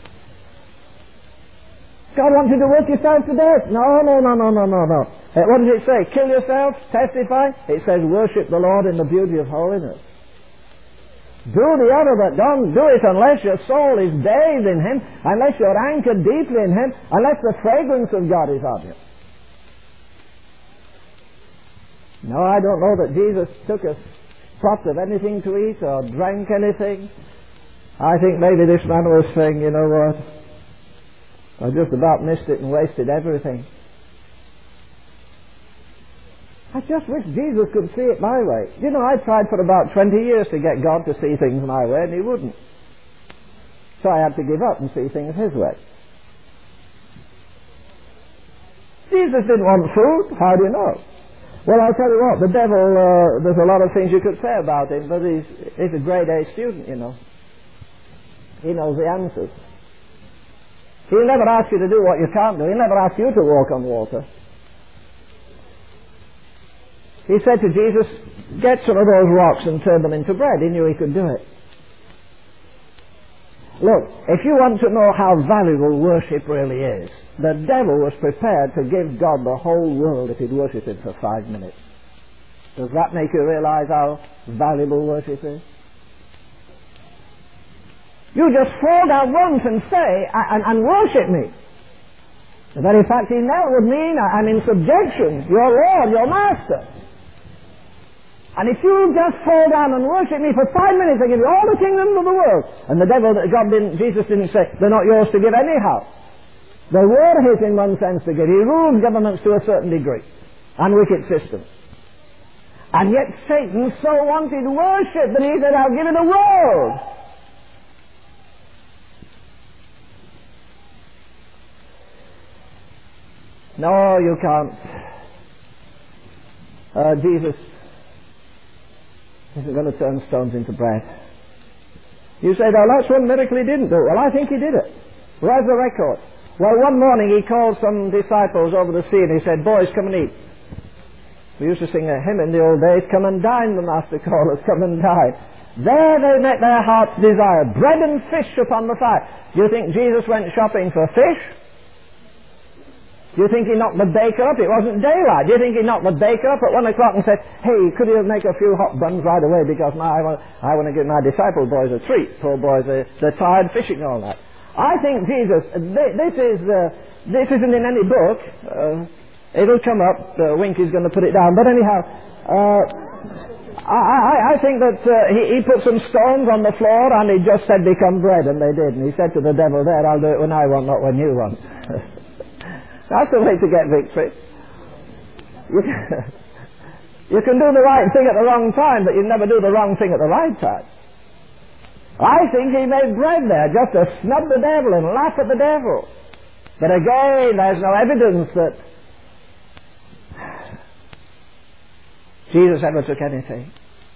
God wants you to work yourself to death. No, no, no, no, no, no, no. Uh, what does it say? Kill yourself? Testify? It says worship the Lord in the beauty of holiness. Do the other, but don't do it unless your soul is bathed in Him, unless you're anchored deeply in Him, unless the fragrance of God is on you. No, I don't know that Jesus took a pot of anything to eat or drank anything. I think maybe this man was saying, you know what, I just about missed it and wasted everything. I just wish Jesus could see it my way. You know, I tried for about twenty years to get God to see things my way, and He wouldn't. So I had to give up and see things His way. Jesus didn't want food. How do you know? Well, I'll tell you what, the devil, uh, there's a lot of things you could say about him, but he's, he's a grade A student, you know. He knows the answers. He'll never ask you to do what you can't do. He'll never ask you to walk on water. He said to Jesus, get some of those rocks and turn them into bread. He knew he could do it. Look, if you want to know how valuable worship really is, the devil was prepared to give God the whole world if he'd worship Him for five minutes. Does that make you realize how valuable worship is? You just fall down once and say, and, and worship me. The very fact he knelt would mean I'm in subjection, your Lord, your Master. And if you just fall down and worship me for five minutes, I give you all the kingdoms of the world. And the devil, God didn't, Jesus didn't say, they're not yours to give anyhow. They were His in one sense to give. He ruled governments to a certain degree, and wicked systems. And yet Satan so wanted worship that he said, I'll give you the world. No, you can't. Uh, Jesus isn't going to turn stones into bread. You say, now that's one miracle He didn't do. Well, I think He did it. Where's the record? Well, one morning He called some disciples over the sea and He said, boys, come and eat. We used to sing a hymn in the old days, come and dine, the Master called us, come and dine. There they met their heart's desire, bread and fish upon the fire. Do you think Jesus went shopping for fish? Do you think He knocked the baker up? It wasn't daylight. Do you think He knocked the baker up at one o'clock and said, hey, could you make a few hot buns right away because my, I, want, I want to give my disciple boys a treat. Poor boys, they're, they're tired fishing all that. I think Jesus, this is uh, this isn't in any book. Uh, it'll come up. Uh, Winky's going to put it down. But anyhow, uh, I, I, I think that uh, he, he put some stones on the floor and He just said, become bread, and they did. And He said to the devil, there, I'll do it when I want, not when you want. That's the way to get victory. You can, you can do the right thing at the wrong time, but you never do the wrong thing at the right time. I think He made bread there just to snub the devil and laugh at the devil. But again, there's no evidence that Jesus ever took anything.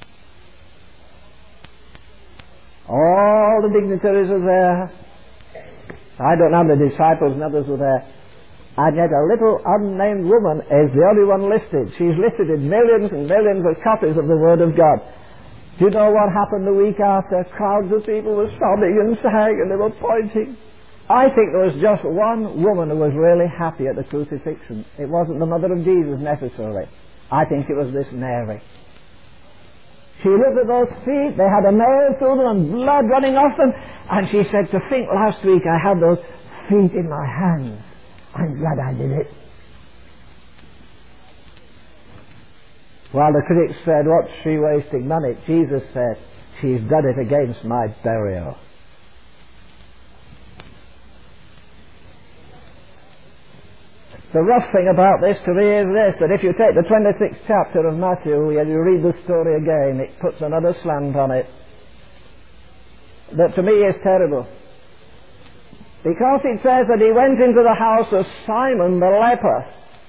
All the dignitaries were there. I don't know how the disciples and others were there. And yet a little unnamed woman is the only one listed. She's listed in millions and millions of copies of the Word of God. Do you know what happened the week after? Crowds of people were sobbing and sighing and they were pointing. I think there was just one woman who was really happy at the crucifixion. It wasn't the mother of Jesus necessarily. I think it was this Mary. She looked at those feet, they had a nail through them and blood running off them, and she said, to think last week I had those feet in my hands. I'm glad I did it. While the critics said, what's she wasting money? Jesus said, she's done it against my burial. The rough thing about this to me is this, that if you take the twenty-sixth chapter of Matthew and you read the story again, it puts another slant on it that to me is terrible. Because it says that he went into the house of Simon the leper.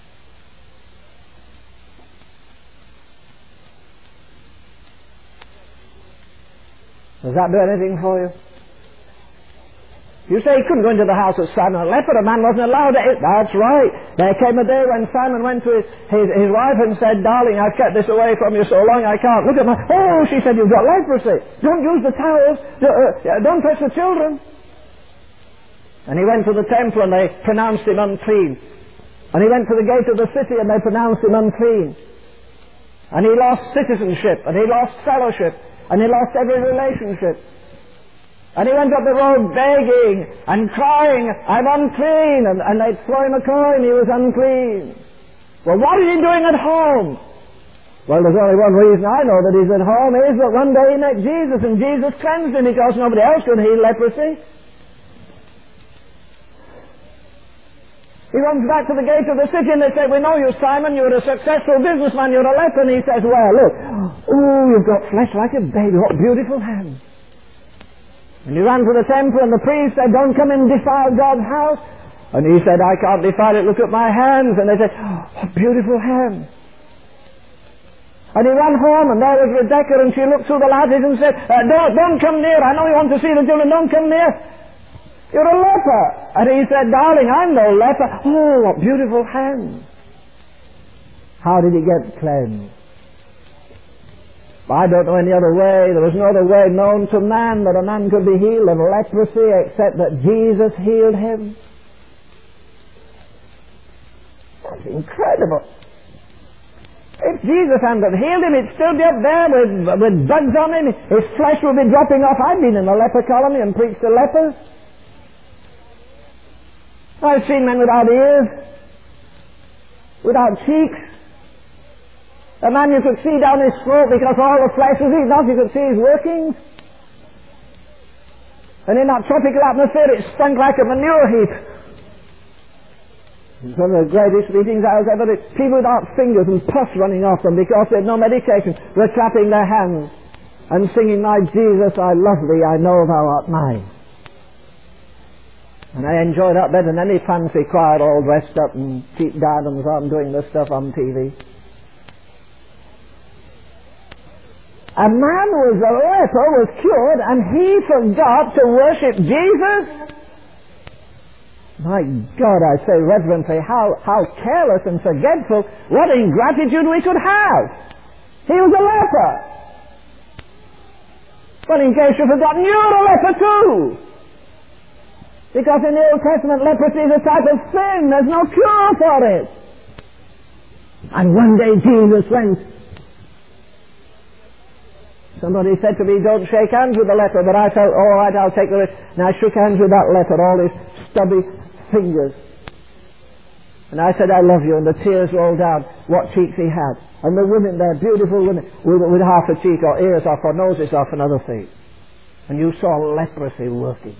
Does that do anything for you? You say he couldn't go into the house of Simon the leper. A man wasn't allowed it. That's right. There came a day when Simon went to his, his, his wife and said, darling, I've kept this away from you so long I can't. Look at my... Oh, she said, you've got leprosy. Don't use the towels. Don't touch the children. And he went to the temple and they pronounced him unclean. And he went to the gate of the city and they pronounced him unclean. And he lost citizenship. And he lost fellowship. And he lost every relationship. And he went up the road begging and crying, I'm unclean. And, and they'd throw him a coin, he was unclean. Well, what is he doing at home? Well, there's only one reason I know that he's at home is that one day he met Jesus and Jesus cleansed him because nobody else could heal leprosy. He runs back to the gate of the city and they say, we know you, Simon, you're a successful businessman, you're a leper. And he says, well, look, oh, you've got flesh like a baby, what beautiful hands. And he ran to the temple and the priest said, don't come and defile God's house. And he said, I can't defile it, look at my hands. And they said, oh, what beautiful hands. And he ran home and there was Rebecca and she looked through the lattice and said, uh, don't, don't come near, I know you want to see the children, don't come near. You're a leper. And he said, darling, I'm no leper. Oh, what beautiful hands. How did he get cleansed? I don't know any other way. There was no other way known to man that a man could be healed of leprosy except that Jesus healed him. That's incredible. If Jesus hadn't healed him, he'd still be up there with, with bugs on him. His flesh would be dropping off. I've been in the leper colony and preached to lepers. I've seen men without ears, without cheeks. A man you could see down his throat because all the flesh was eaten off, you could see his workings. And in that tropical atmosphere it stunk like a manure heap. It's one of the greatest meetings I was ever in. People without fingers and pus running off them because they had no medication were clapping their hands and singing, my Jesus, I love thee, I know thou art mine. And I enjoy that better than any fancy choir all dressed up and cheap diadems on doing this stuff on T V. A man who was a leper was cured and he forgot to worship Jesus? My God, I say reverently, how, how careless and forgetful, what ingratitude we could have. He was a leper. Well, in case you've forgotten, you're a leper too. Because in the Old Testament, leprosy is a type of sin. There's no cure for it. And one day Jesus went. Somebody said to me, don't shake hands with the leper, but I said, all right, I'll take the risk. And I shook hands with that leper, all his stubby fingers. And I said, I love you, and the tears rolled down what cheeks he had. And the women there, beautiful women, with, with half a cheek or ears off or noses off and other things. And you saw leprosy working.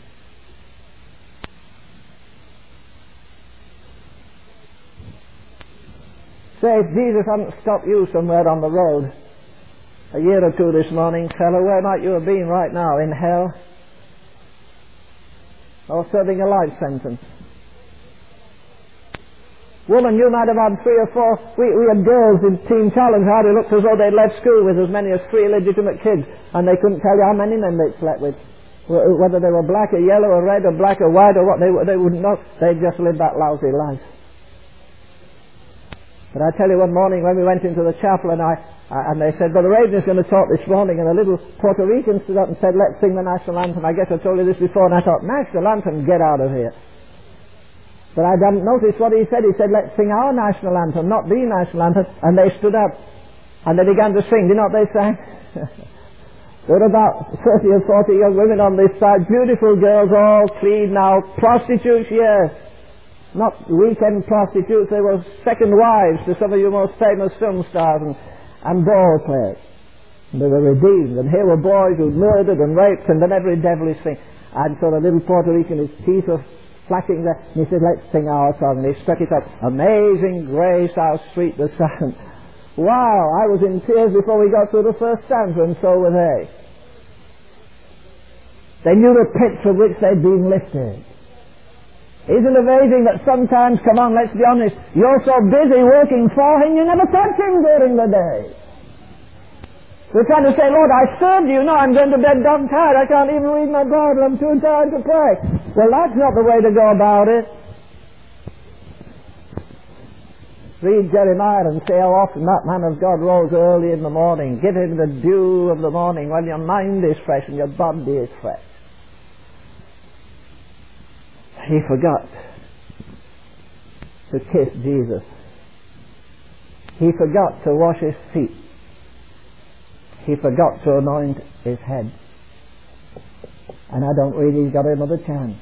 Say, if Jesus hadn't stopped you somewhere on the road a year or two this morning, fellow, where might you have been right now? In hell? Or serving a life sentence? Woman, you might have had three or four. We, we had girls in Teen Challenge how they looked as though they'd left school with as many as three legitimate kids, and they couldn't tell you how many men they'd slept with. Whether they were black or yellow or red or black or white or what, they, they wouldn't know. They just lived that lousy life. But I tell you, one morning when we went into the chapel and I, I and they said, Brother Adrian is going to talk this morning, and a little Puerto Rican stood up and said, let's sing the national anthem. I guess I told you this before, and I thought, national anthem, get out of here. But I didn't notice what he said. He said, let's sing our national anthem, not the national anthem. And they stood up and they began to sing. Do you know what they sang? There were about thirty or forty young women on this side, beautiful girls, all clean now, prostitutes, yes. Not weekend prostitutes, they were second wives to some of your most famous film stars. And, and ball players. And they were redeemed. And here were boys who murdered and raped and done every devilish thing. And so the little Puerto Rican, his teeth were flashing there, and he said, let's sing our song. And he struck it up. Amazing grace, how sweet the sound. Wow, I was in tears before we got through the first stanza, and so were they. They knew the pit from which they'd been lifted. Isn't it amazing that sometimes, come on, let's be honest, you're so busy working for Him, you never touch Him during the day. We're trying to say, Lord, I served you. No, I'm going to bed dog tired. I can't even read my Bible. I'm too tired to pray. Well, that's not the way to go about it. Read Jeremiah and say how often that man of God rose early in the morning. Give him the dew of the morning when your mind is fresh and your body is fresh. He forgot to kiss Jesus. He forgot to wash his feet. He forgot to anoint his head. And I don't really got another chance.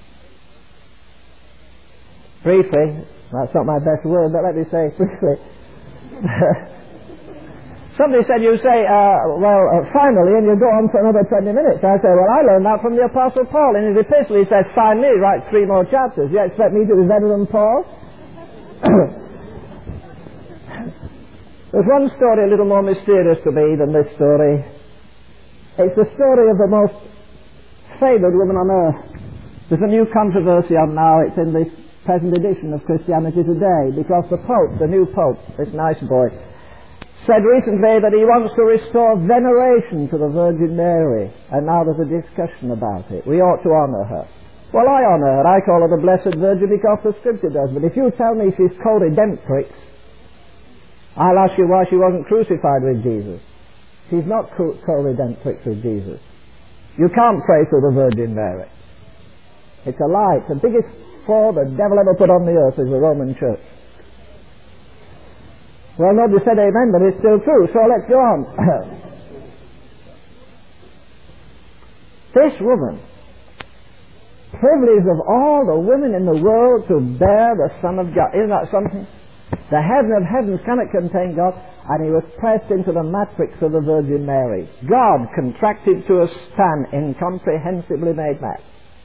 Briefly, that's not my best word, but let me say briefly. Somebody said, you say, uh, well, uh, finally, and you go on for another twenty minutes. I say, well, I learned that from the Apostle Paul. In his epistle, he says, finally, he writes three more chapters. You expect me to be better than Paul? There's one story a little more mysterious to me than this story. It's the story of the most favoured woman on earth. There's a new controversy on now. It's in this present edition of Christianity Today, because the Pope, the new Pope, this nice boy, said recently that he wants to restore veneration to the Virgin Mary, and now there's a discussion about it. We ought to honour her. Well, I honour her. I call her the Blessed Virgin because the Scripture does. But if you tell me she's co-redemptrix, I'll ask you why she wasn't crucified with Jesus. She's not co-redemptrix with Jesus. You can't pray to the Virgin Mary. It's a lie. It's the biggest fraud the devil ever put on the earth is the Roman Church. Well, nobody said amen, but it's still true, so let's go on. This woman, privileged of all the women in the world to bear the Son of God. Isn't that something? The heaven of heavens cannot contain God, and he was pressed into the matrix of the Virgin Mary. God contracted to a span, incomprehensibly made man.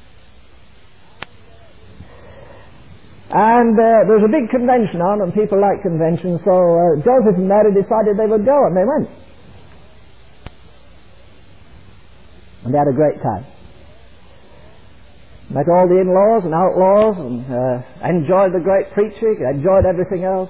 And uh, there was a big convention on, and people like conventions, so uh, Joseph and Mary decided they would go, and they went. And they had a great time. Met all the in-laws and outlaws, and uh, enjoyed the great preaching, enjoyed everything else.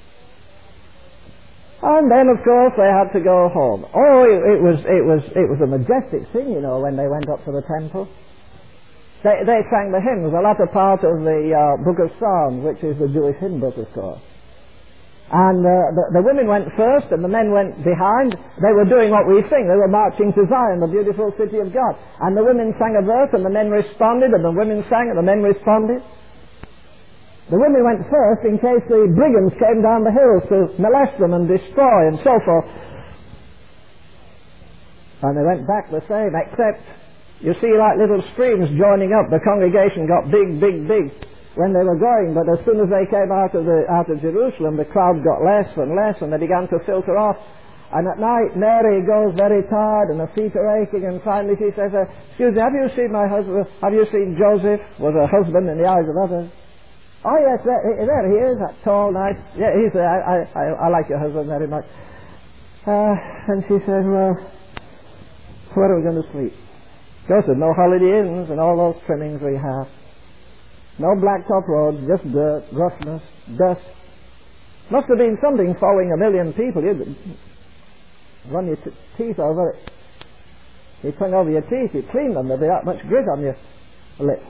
And then, of course, they had to go home. Oh, it, it was it was it was a majestic thing, you know, when they went up to the temple. They, they sang the hymns, the latter part of the uh, Book of Psalms, which is the Jewish hymn book, of course. And uh, the, the women went first and the men went behind. They were doing what we sing. They were marching to Zion, the beautiful city of God. And the women sang a verse and the men responded, and the women sang and the men responded. The women went first in case the brigands came down the hills to molest them and destroy and so forth. And they went back the same, except, you see, like little streams joining up, the congregation got big, big, big when they were going, but as soon as they came out of the out of Jerusalem, the crowd got less and less, and they began to filter off. And at night, Mary goes very tired, and her feet are aching, and finally she says, uh, excuse me, have you seen my husband? Have you seen Joseph? Was her husband in the eyes of others. Oh yes, there, there he is, that tall, nice, yeah, he's there, I, I, I like your husband very much. Uh, and she says, well, where are we going to sleep? Joseph, no holiday inns and all those trimmings we have. No blacktop roads, just dirt, roughness, dust. Must have been something following a million people. You'd run your t- teeth over it. You cling over your teeth, you clean them, there'd be that much grit on your lips.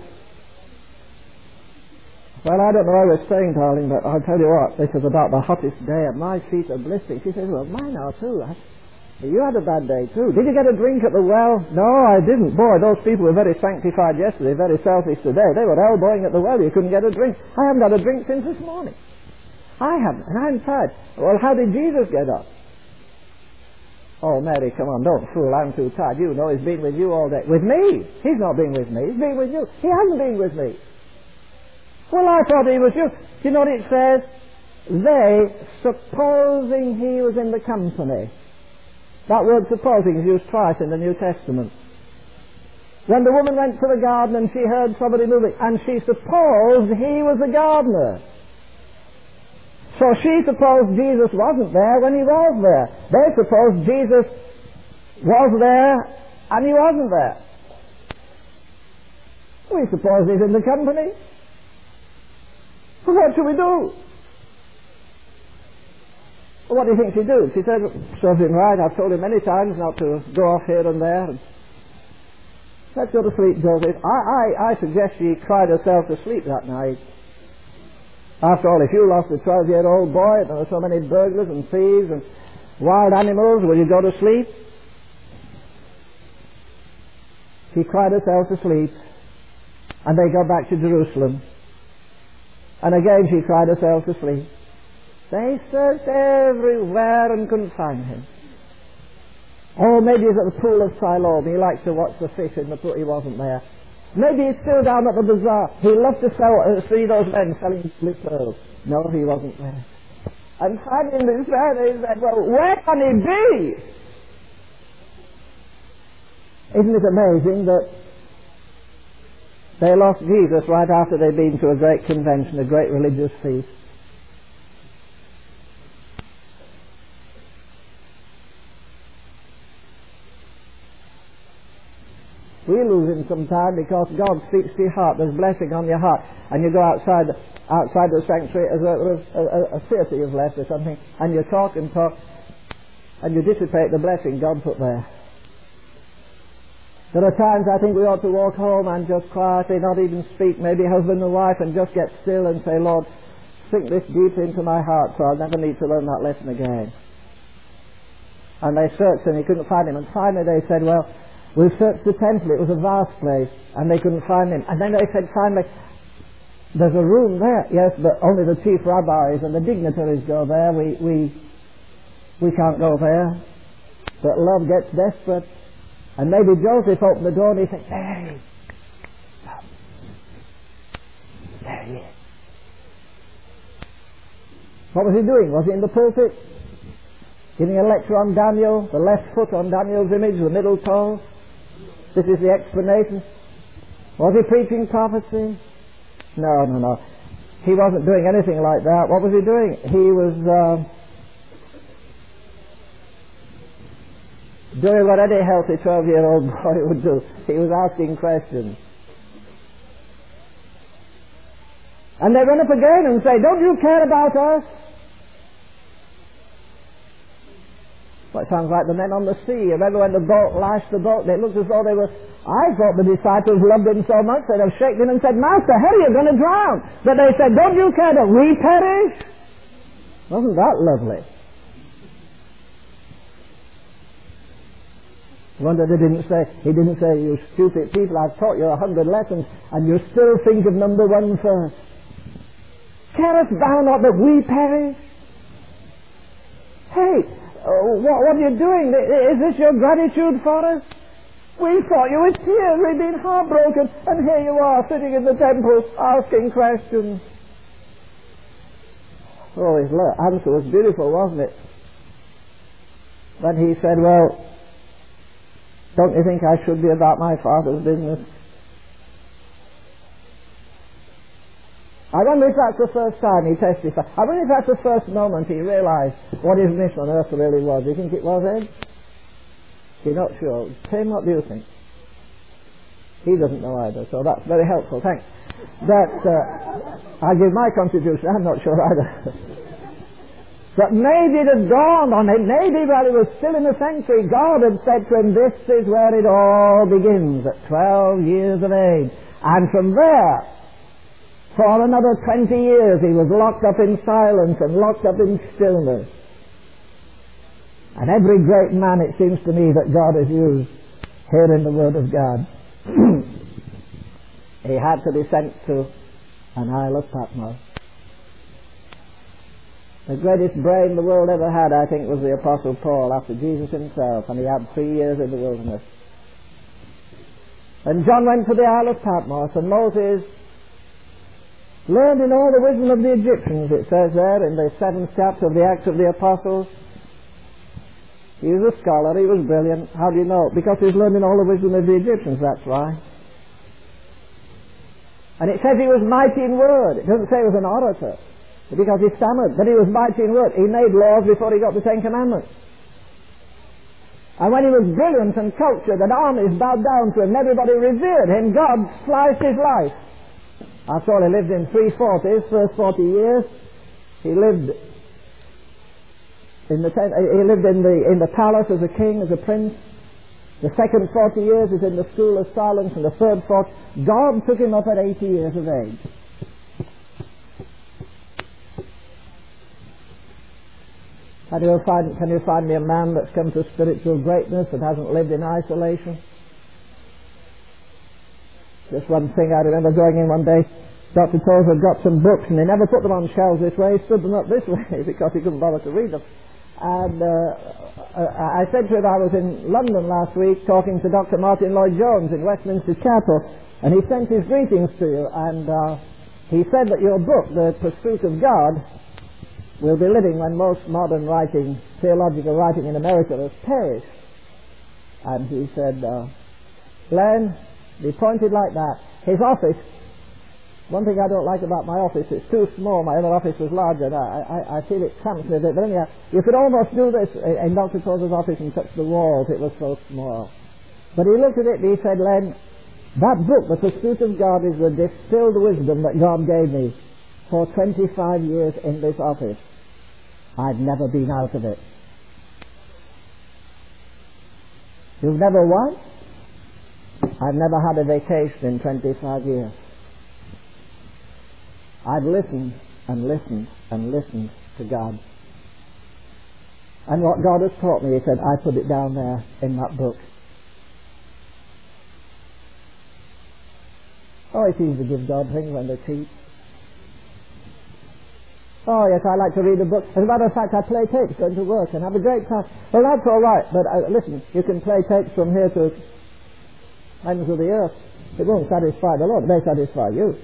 Well, I don't know where we're staying, darling, but I'll tell you what, this is about the hottest day, and my feet are blistering. She says, well, mine are too. I, You had a bad day too. Did you get a drink at the well? No, I didn't. Boy, those people were very sanctified yesterday, very selfish today. They were elbowing at the well. You couldn't get a drink. I haven't had a drink since this morning. I haven't, and I'm tired. Well, how did Jesus get up? Oh, Mary, come on, don't fool. I'm too tired. You know he's been with you all day. With me? He's not been with me. He's been with you. He hasn't been with me. Well, I thought he was you. Do you know what it says? They, supposing he was in the company That word supposing is used twice in the New Testament. When the woman went to the garden and she heard somebody moving, and she supposed he was the gardener. So she supposed Jesus wasn't there when he was there. They supposed Jesus was there and he wasn't there. We suppose he's in the company. So what should we do? Well, what do you think she do? She said, serves him right, I've told him many times not to go off here and there. Let's go to sleep, Joseph. I, I, I suggest she cried herself to sleep that night. After all, if you lost a twelve-year-old boy, there were so many burglars and thieves and wild animals, will you go to sleep? She cried herself to sleep, and they got back to Jerusalem. And again she cried herself to sleep. They searched everywhere and couldn't find him. Oh, maybe he's at the pool of Siloam. He likes to watch the fish in the pool. He wasn't there. Maybe he's still down at the bazaar. He loved to sell, uh, see those men selling split pearls. No, he wasn't there. And finally in despair they said, well, where can he be? Isn't it amazing that they lost Jesus right after they'd been to a great convention, a great religious feast? We lose him sometime because God speaks to your heart. There's blessing on your heart. And you go outside outside the sanctuary as a, a, a, a theatre you've left or something, and you talk and talk, and you dissipate the blessing God put there. There are times I think we ought to walk home and just quietly, not even speak, maybe husband and wife, and just get still and say, Lord, sink this deep into my heart so I'll never need to learn that lesson again. And they searched and they couldn't find him. And finally they said, well, we've searched the temple, it was a vast place, and they couldn't find him. And then they said finally, there's a room there. Yes, but only the chief rabbis and the dignitaries go there. We, we, we can't go there. But love gets desperate. And maybe Joseph opened the door and he said, there he is. There he is. What was he doing? Was he in the pulpit? Giving a lecture on Daniel, the left foot on Daniel's image, the middle toe? This is the explanation. Was he preaching prophecy? No, no, no. He wasn't doing anything like that. What was he doing? He was uh, doing what any healthy twelve-year-old boy would do. He was asking questions. And they run up again and say, don't you care about us? Well, it sounds like the men on the sea. Remember when the boat lashed the boat? It looked as though they were... I thought the disciples loved him so much they'd have shaken him and said, Master, hurry, you're going to drown. But they said, don't you care that we perish? Wasn't that lovely? Wonder they didn't say, he didn't say, you stupid people, I've taught you a hundred lessons and you still think of number one first. Carest thou not that we perish? Hey, Oh, what, what are you doing? Is this your gratitude for us? We thought you were tears. We've been heartbroken. And here you are, sitting in the temple, asking questions. Oh, his answer was beautiful, wasn't it? When he said, well, don't you think I should be about my Father's business? I wonder if that's the first time he testified. I wonder if that's the first moment he realized what his mission on earth really was. Do you think it was, Ed? You're not sure. Tim, what do you think? He doesn't know either, so that's very helpful. Thanks. But uh, I give my contribution. I'm not sure either. But maybe it had dawned on him. Maybe while he was still in the sanctuary, God had said to him, this is where it all begins, at twelve years of age. And from there, for another twenty years he was locked up in silence and locked up in stillness. And every great man, it seems to me, that God has used here in the Word of God, he had to be sent to an Isle of Patmos. The greatest brain the world ever had, I think, was the Apostle Paul after Jesus himself, and he had three years in the wilderness. And John went to the Isle of Patmos, and Moses learned in all the wisdom of the Egyptians, it says there in the seventh chapter of the Acts of the Apostles. He was a scholar, he was brilliant. How do you know? Because he's learning all the wisdom of the Egyptians, that's why. And it says he was mighty in word. It doesn't say he was an orator, because he stammered, but he was mighty in word. He made laws before he got the Ten Commandments. And when he was brilliant and cultured and armies bowed down to him, everybody revered him, God sliced his life. After all, he lived in three forties, first forty years. He lived in the ten, he lived in the in the palace as a king, as a prince. The second forty years is in the school of silence, and the third forty, God took him up at eighty years of age. Can you find, can you find me a man that's come to spiritual greatness that hasn't lived in isolation? Just one thing, I remember going in one day, Doctor Tozer got some books, and he never put them on shelves this way, he stood them up this way because he couldn't bother to read them. And uh, I said to him, I was in London last week talking to Doctor Martin Lloyd-Jones in Westminster Chapel, and he sent his greetings to you, and uh, he said that your book, The Pursuit of God, will be living when most modern writing, theological writing in America has perished. And he said, uh, Glenn, be pointed like that. His office, one thing I don't like about my office, it's too small. My other office was larger, and I, I, I feel it cramps me a bit. But anyhow, you could almost do this in Doctor Tozer's office and touch the walls. It was so small. But he looked at it and he said, Len, that book, The Pursuit of God, is the distilled wisdom that God gave me for twenty-five years in this office. I've never been out of it. You've never what? I've never had a vacation in twenty-five years. I've listened and listened and listened to God. And what God has taught me, he said, I put it down there in that book. Oh, it's easy to give God things when they're cheap. Oh, yes, I like to read a book. As a matter of fact, I play tapes going to work and have a great time. Well, that's all right, but uh, listen, you can play tapes from here to ends of the earth. It won't satisfy the Lord. It may satisfy you.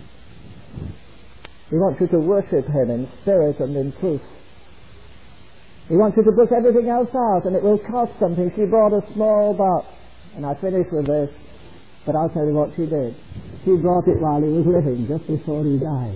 He wants you to worship Him in spirit and in truth. He wants you to put everything else out, and it will cost something. She bought a small box, and I finish with this, but I'll tell you what she did. She brought it while he was living, just before he died.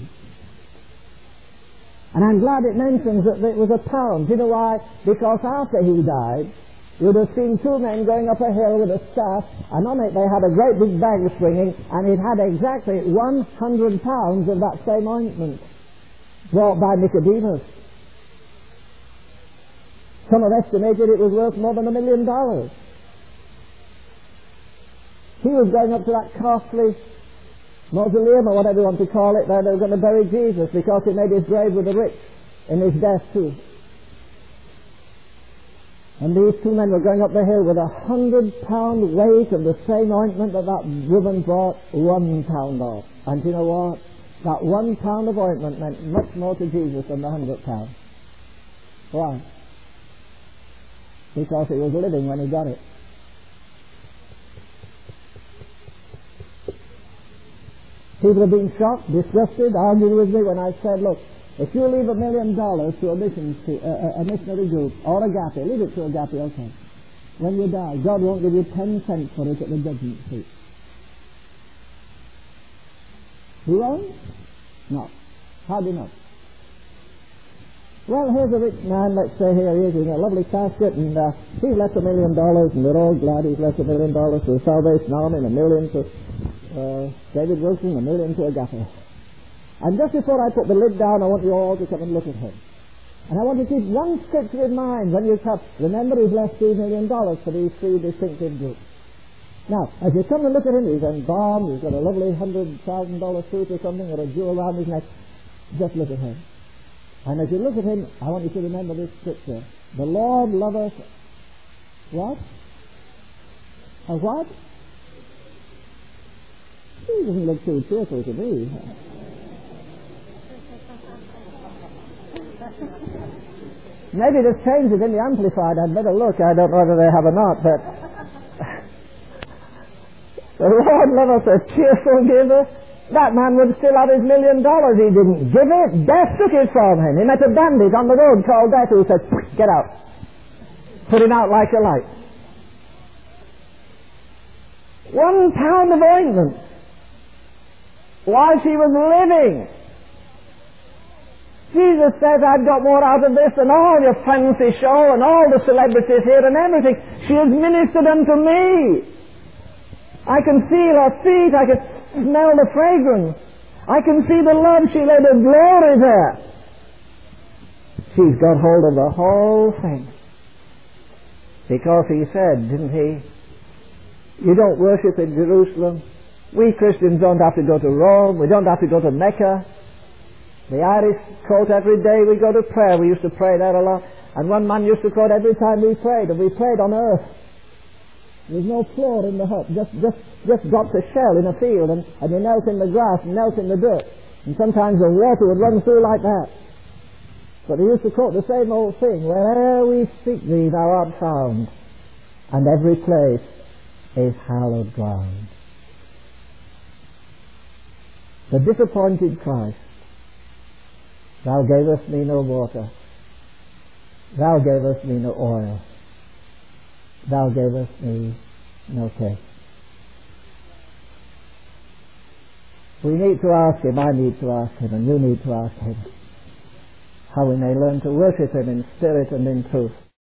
And I'm glad it mentions that it was a pound. Do you know why? Because after he died, you'd have seen two men going up a hill with a staff, and on it they had a great big bag swinging, and it had exactly one hundred pounds of that same ointment brought by Nicodemus. Some have estimated it was worth more than a million dollars. He was going up to that costly mausoleum, or whatever you want to call it, where they were going to bury Jesus, because he made his grave with the rich in his death too. And these two men were going up the hill with a hundred pound weight of the same ointment that that woman brought one pound of. And you know what? That one pound of ointment meant much more to Jesus than the hundred pounds. Why? Because he was living when he got it. People have been shocked, disgusted, argued with me when I said, look, if you leave a million dollars to a, mission, a, a missionary group, or Agape, leave it to Agape, okay. When you die, God won't give you ten cents for it at the judgment seat. Who owns? No. How do you know? Well, here's a rich man, let's say here he is in a lovely casket, and uh, he's left a million dollars, and they're all glad he's left a million dollars to the Salvation Army, and a million to uh, David Wilson, a million to Agape. And just before I put the lid down, I want you all to come and look at him. And I want you to keep one scripture in mind when you come. Remember, he's left three million dollars for these three distinctive groups. Now, as you come and look at him, he's embalmed, he's got a lovely hundred thousand dollar suit or something, or a jewel around his neck. Just look at him. And as you look at him, I want you to remember this scripture. The Lord loveth what? A what? He doesn't look too cheerful to me. Maybe there's changes in the Amplified. I'd better look. I don't know whether they have or not, but the Lord loveth a cheerful giver. That man would still have his million dollars. He didn't give it. Death took it from him. He met a bandit on the road called Death who said, get out. putting out like a light. One pound of ointment while she was living. Jesus says, I've got more out of this than all your fancy show and all the celebrities here and everything. She has ministered unto me. I can feel her feet. I can smell the fragrance. I can see the love she laid her glory there. She's got hold of the whole thing. Because he said, didn't he, you don't worship in Jerusalem. We Christians don't have to go to Rome. We don't have to go to Mecca. The Irish quote every day we go to prayer. We used to pray there a lot. And one man used to quote every time we prayed, and we prayed on earth. There's no floor in the hut. Just just just dropped a shell in a field, and, and you knelt in the grass and knelt in the dirt. And sometimes the water would run through like that. But he used to quote the same old thing, wherever we seek thee thou art found, and every place is hallowed ground. The disappointed Christ. Thou gavest me no water. Thou gavest me no oil. Thou gavest me no cake. We need to ask him, I need to ask him, and you need to ask him, how we may learn to worship him in spirit and in truth.